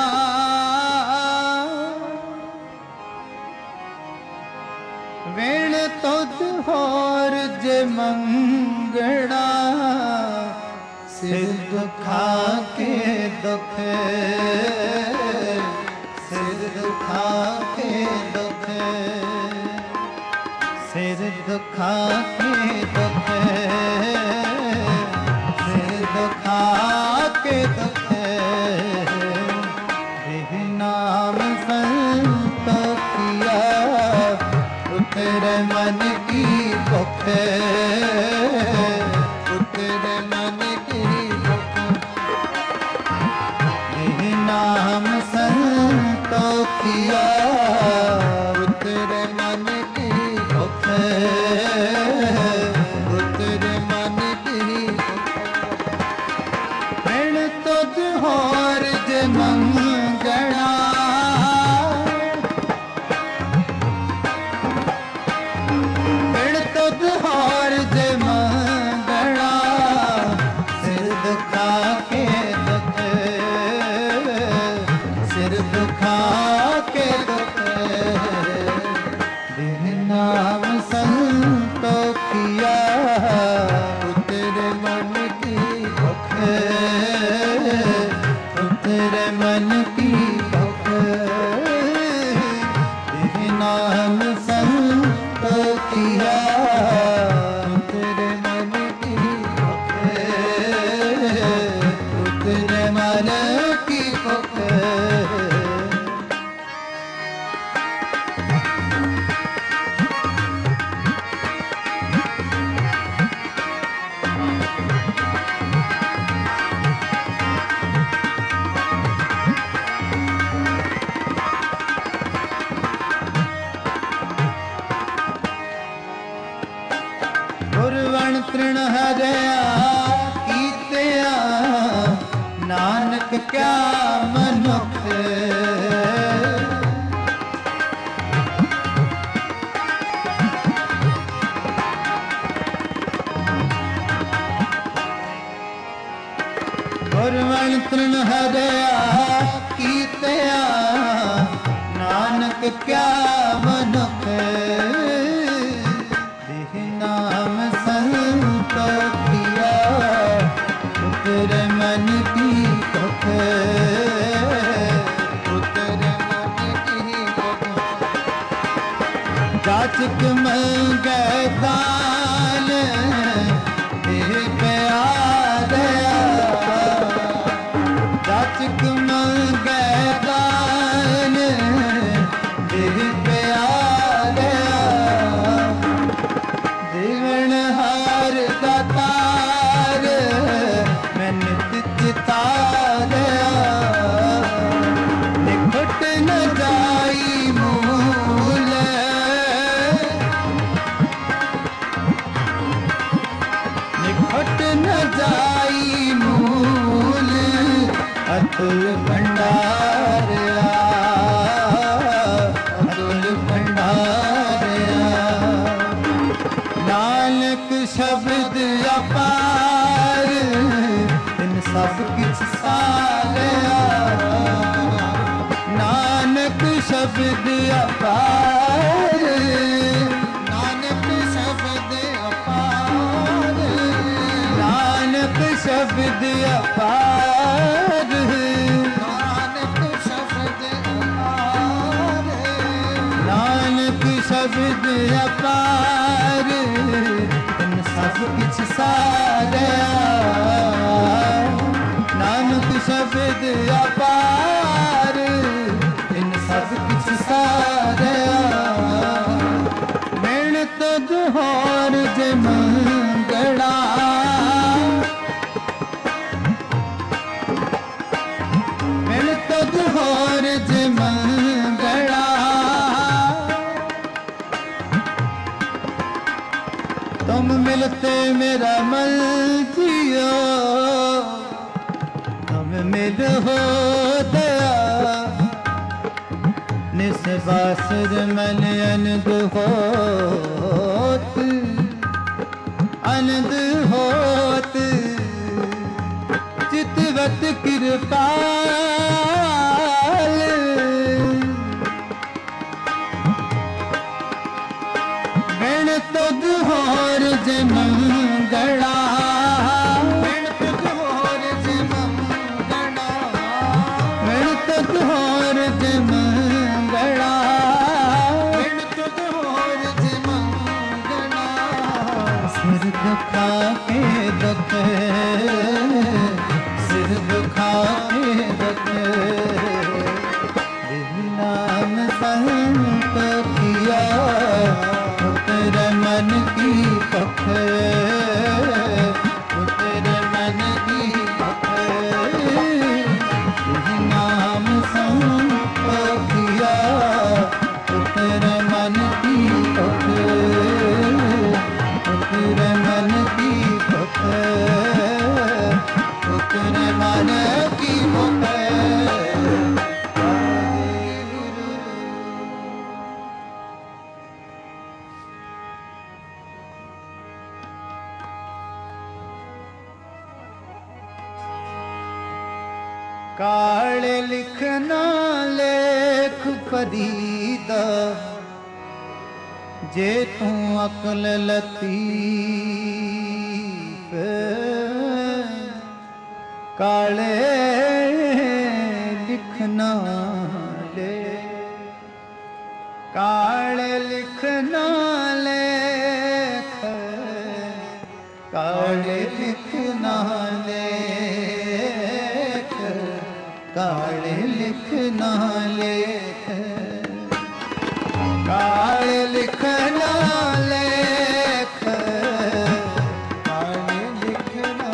बिन तुद होर जे मंगणा सिर दुखा के दुख सिर दुखा के दुख सिर दुखा के दुख दुखा के दुख नाम संतोखिया उतरे मन की भुख उतरे मन की भुख नाम संतोखिया उतरे मन की भुख उतरे मन की तुद होर जे मंगणा बिन तुद होर तेरे मन की भूख, तेरे मन की भूख, तेरे नाम संत किया, तेरे मन की भूख, तेरे मन की भूख। गुरवण तृण हरया कीतिया, नानक क्या मनुख, गुरवण तृण हरया कीतिया, नानक क्या मनुख, नाम संत किया, तेरे मन की भूख, तेरे मन की भूख। जाचक मंगे दान देह प्यारा, जाचक मंगे दान देह प्यारा, जीवन हार दातार मैं नित चितार, निखट न जाई मूल, निखट न जाई मूल, अतुल भंडार, अतुल भंडार। नानक शब्द अपार, इन सब किछ सारिया, नानक शब्द अपार, नानक शब्द अपार, नानक शब्द अपार, नानक शब्द अपार, नानक शब्द अपार, सब किछ सारिया, नानक शब्द अपार, इन सब किछ सारिया। मिलत जोहर जे मंगड़ा, मिलत जोहर जे मंगड़ा, तुम मिलते मेरा मन जियो, तुम मिल हो दया, निस्बासुर मन अनंद होत, आनंद होत, चितवत कृपाल, बिन तुझ होर जे मंगड़ा, बिन तुझ होर जे मंगड़ा, बिन तुझ होर जे मंगड़ा, बिन तुझ होर जे मंगड़ा। सिर दुखा के दुख, सिर दुखा के दुख, नाम संत किया, तेरे मन की भूख, तेरे मन की भूख, नाम संत किया, तेरे मन की भूख, तेरे मन की भूख, तेरे मन की भूख। काले लिखना लेख फरीदा, जे तू अकल लती काले लिखना ले, काले लिखना लेख, काले लिखना लेख, काले लिखना लेख, काले लिखना लेख, काले लिखना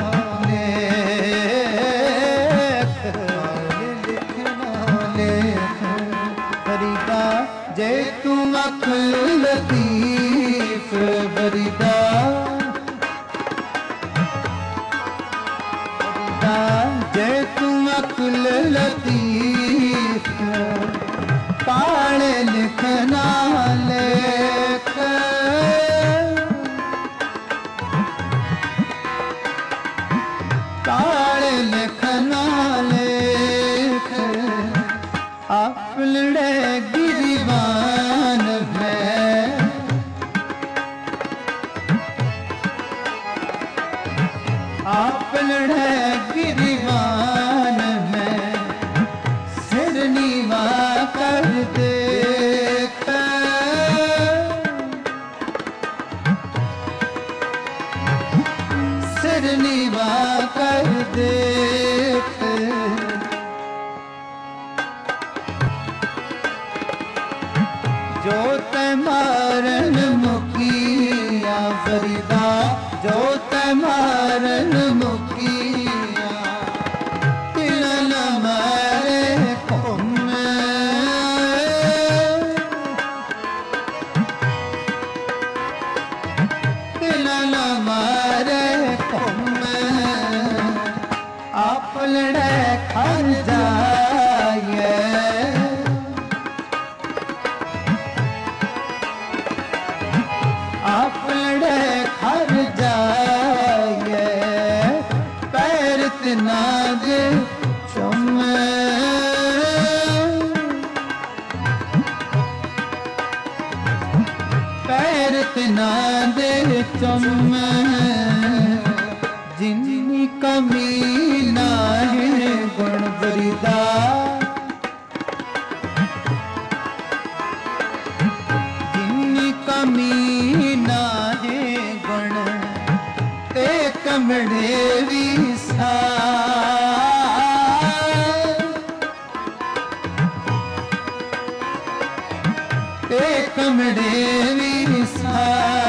लेख, काले लिखना लेख। फरीदा जे तू अक्ल लतीफ, फरीदा जे तू अक्ल लतीफ, काले लिखना लेख, काले लिखना लेख। आपलड़े गिरिबान है, आपलड़े गिरिबान है, सिर नीवा कर देख, सिर नीवा कर देख। जो ते मारन मुकिया फरीदा, जो ते मारन मुकिया, तिल न मारे घुम, तिल न मारे घुम। आपलड़े खर जाए, आपलड़े खर जाए, पैर तिनाग चुम, पैर तिनाग चुम। जिन्नी कमी ना है गुण फरीदा, जिन्नी कमी ना है गुण, ते कमड़े भी सा, ते कमड़े भी सा।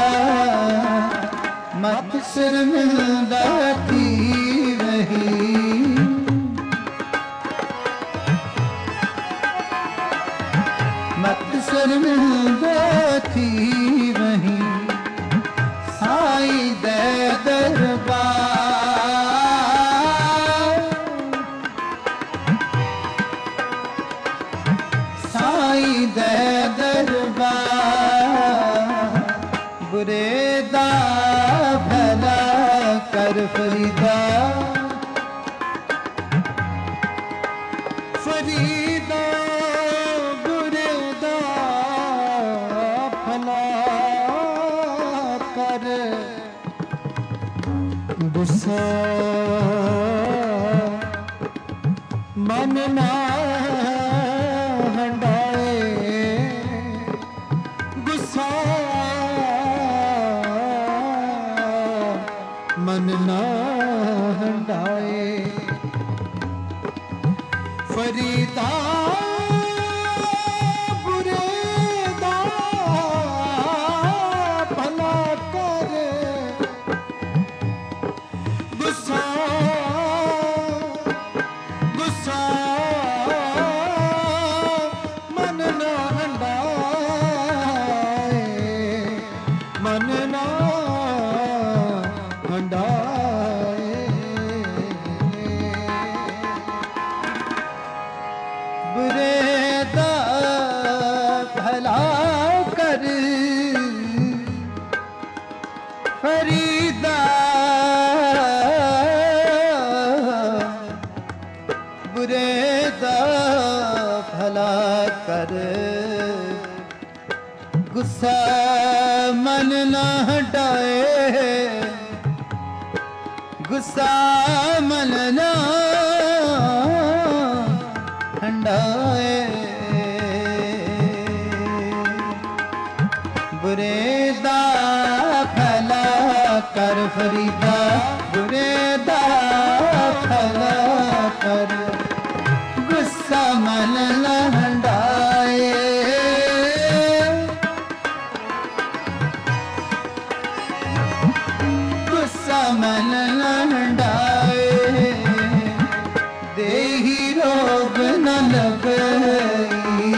मत शर्मिंदा थी वही, मत शर्मिंदा थी वही, साईं दे दरबार, साईं दे दरबार। बुरे दा भला कर फरीदा, फरीदा बुरे दा भला कर। गुस्सा मन ना हंडाए, गुस्सा मन ना हंडाए। फरीदा बुरे दा भला कर, गुस्सा गुस्सा मन ना हंडाए, मन ना हंडाए। बुरे दा भला कर फरीदा, बुरे दा भला कर। गुस्सा मन ना हटाए, गुस्सा मन ना कर फरीदा बुरे दा भला कर गुस्सा मन लहंडाए गुस्सा मन लहंडाए देही रोग न लगई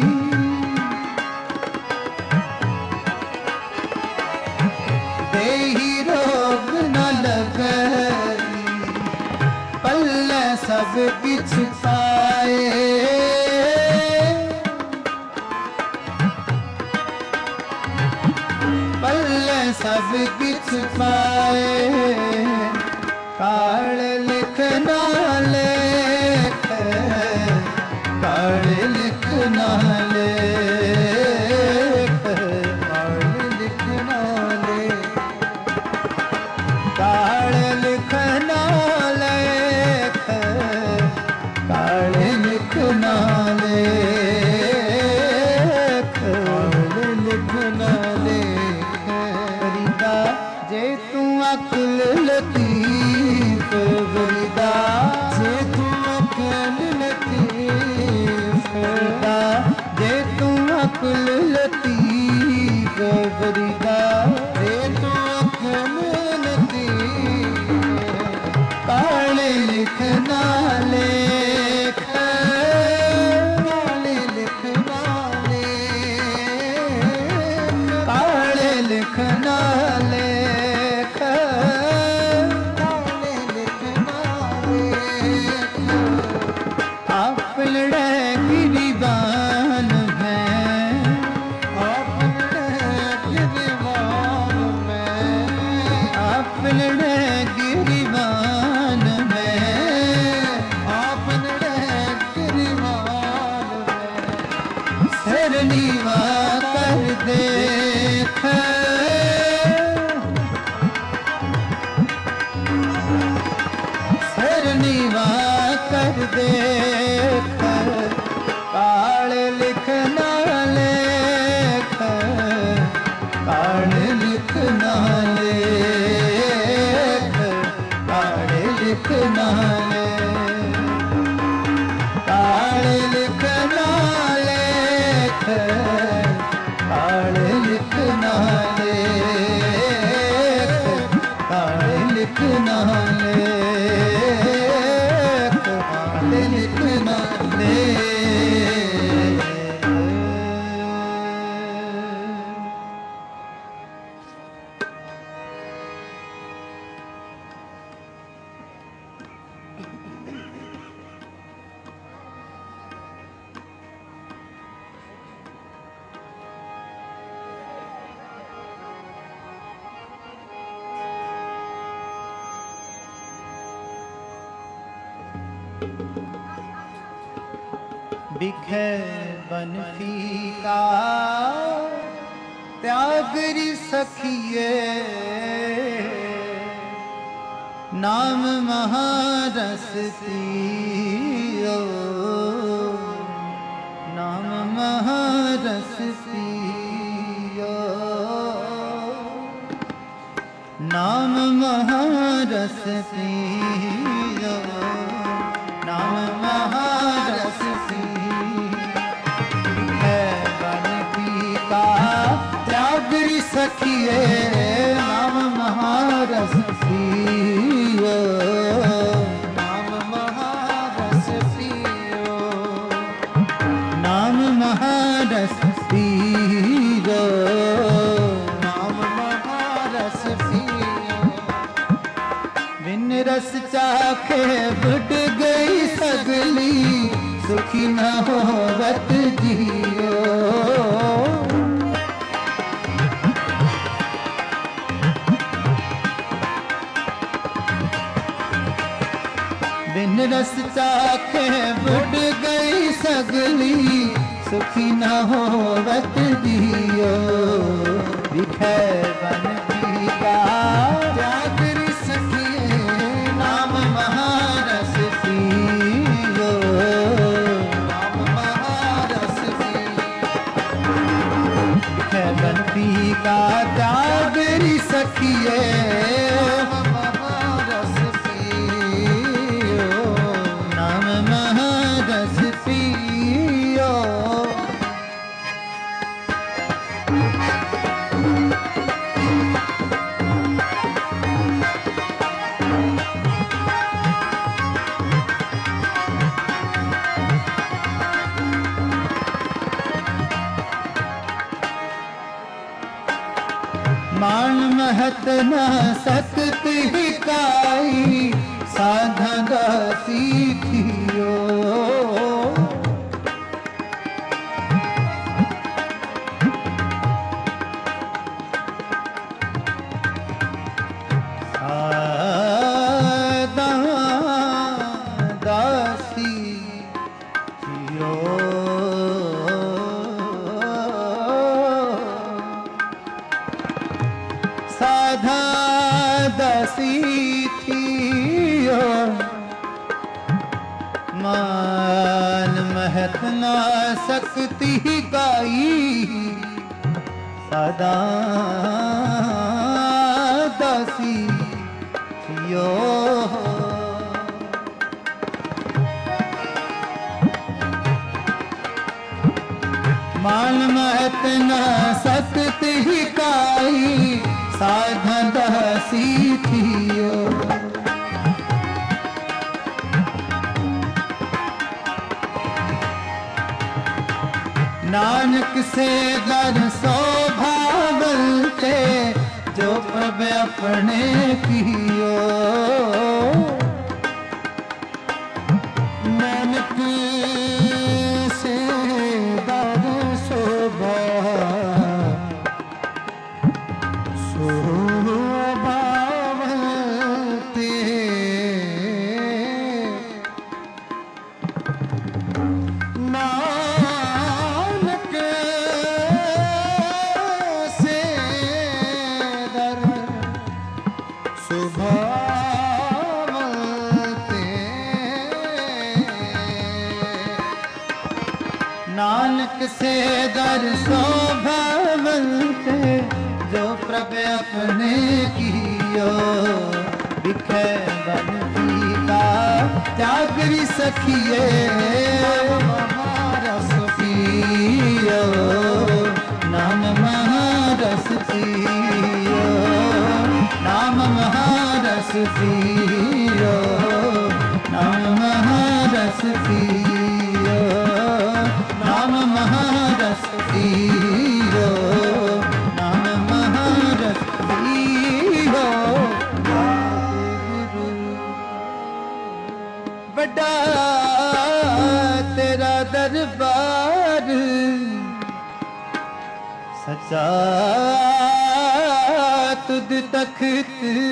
देही रोग न लगई पल्ले सब किछ पाए पल्ले सब किछ पाए काल लिखना लेख काल लिखना लेख काल लिखना लेख काल लिखना लेख काल लिखना लेख काल लिखना लेख फरीदा जे तू अक्ल लतीफ फरीदा जे तू अक्ल लतीफ फरीदा जे तू अक्ल लतीफ फरीदा जे तू अक्ल लतीफ काले लिखना लेख काले लिखना लेख काले लिखना लेख काले लिखना लेख आप लड़े गिरिबान हैं आप लड़े गिरिबान में आप लड़े गिरिबान में आप लड़े गिरिबान में सिर नीवा कर देख सिर नीवा कर देख काल लिखना लेख काल लिखना लेख काल लिखना लेख काल लिखना लेख काल लिखना लेख काल लिखना लेख काल लिखना लेख बिखे बन फीका त्यागरी सखिए नाम महारस पियो नाम महारस पियो नाम महारस पियो नाम महारस त्यागरी सखिए नाम महारस पियो नाम महारस पियो नाम महारस पियो नाम महारस पियो बिन रस चाखे बुट गई सगली सुखी न होवत जियो बिन रस चाखे बुट गई सगली सुखी न होवत जियो बिखे बन पीका त्यागरी सखिए नाम महारस पियो नाम महारस पियो बिखे बन पीका त्यागरी सखिए महत न सकत हिकाई साधा दासी थियो। साधा दासी थियो मान महत ना सकती गाई साधा दासी थियो। मान महत न सकती काई साधा दासी थियो। नानक से दर शोभावलते जो प्रभ अपने कियो। नानक से दर शोभा नानक से दर शोभावलते जो प्रभ अपने कियो। बिखे बन पीता जागरी सखिए महारस पियो। नाम महारस पियो नाम महारस पियो नाम महारस पियो नाम महारस पियो नाम महारस पियो। बड़ा तेरा दरबार सचा तुद तख्त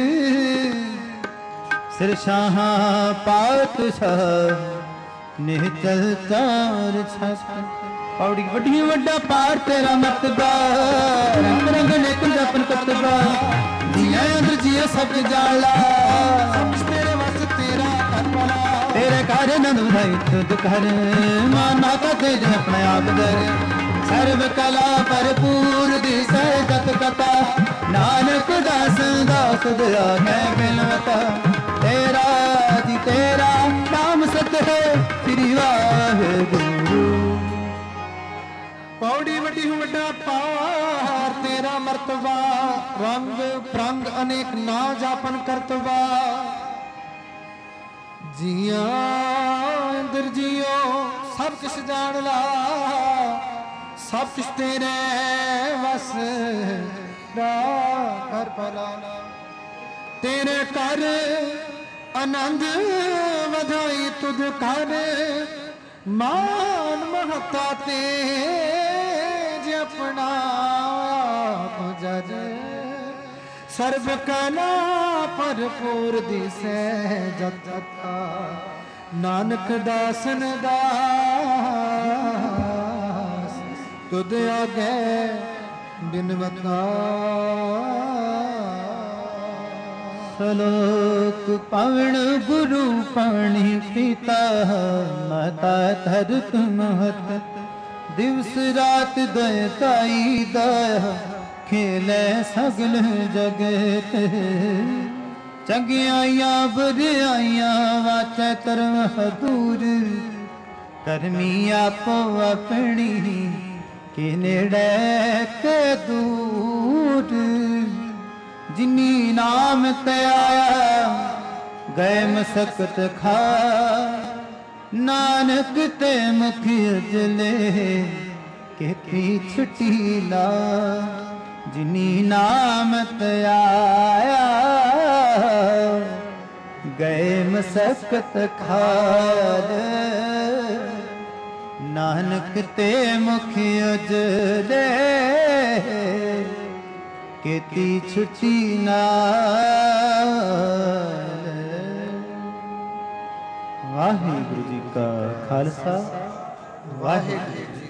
सिर शाह पातशाह निहचल चार छत। पौड़ी वड्डी वड्डा पार तेरा मतबा रंग रंग ने कुल अपन कतबा जिया अंदर जिया सब जाला सब तेरे वस तेरा करवाला। तेरे घर न दुधाई तुद कर माना का तेरे अपने आप दर सर्व कला भरपूर दिसै जत कथा। नानक दास दास दया है बिलवता तेरा जी तेरा नाम सत है श्री वाहेगुरु। पौड़ी वड्डी वड्डा पार तेरा मर्तबा रंग प्रंग अनेक ना जापन करतबा। जिया इंद्र जियो सब किस जान ला सब किस तेरे वस कर भला। तेरे कर आनंद वधाई तुझ कर मान महता तेज अपना जज सर्व कला भरपूर दिसै जत कथा। नानक दासन दास तुद आगे बिनवता। सलोक पवन गुरु पाणी पिता माता धरत महत दिवस रात दयताई दया खेले सगल जगत। चंगियाइयां बुराइयां वाचै तरम दूर करमी आपो अपनी के नेड़े के दूर। जिनी नाम ते आया गए मसकत खा नानक ते मुख उजले के छुटी ला। जिनी नामत आया गए मसकत खाद नानक ते मुख उजले केती छुट्टी नाल। वाहिगुरु जी का खालसा वाहिगुरु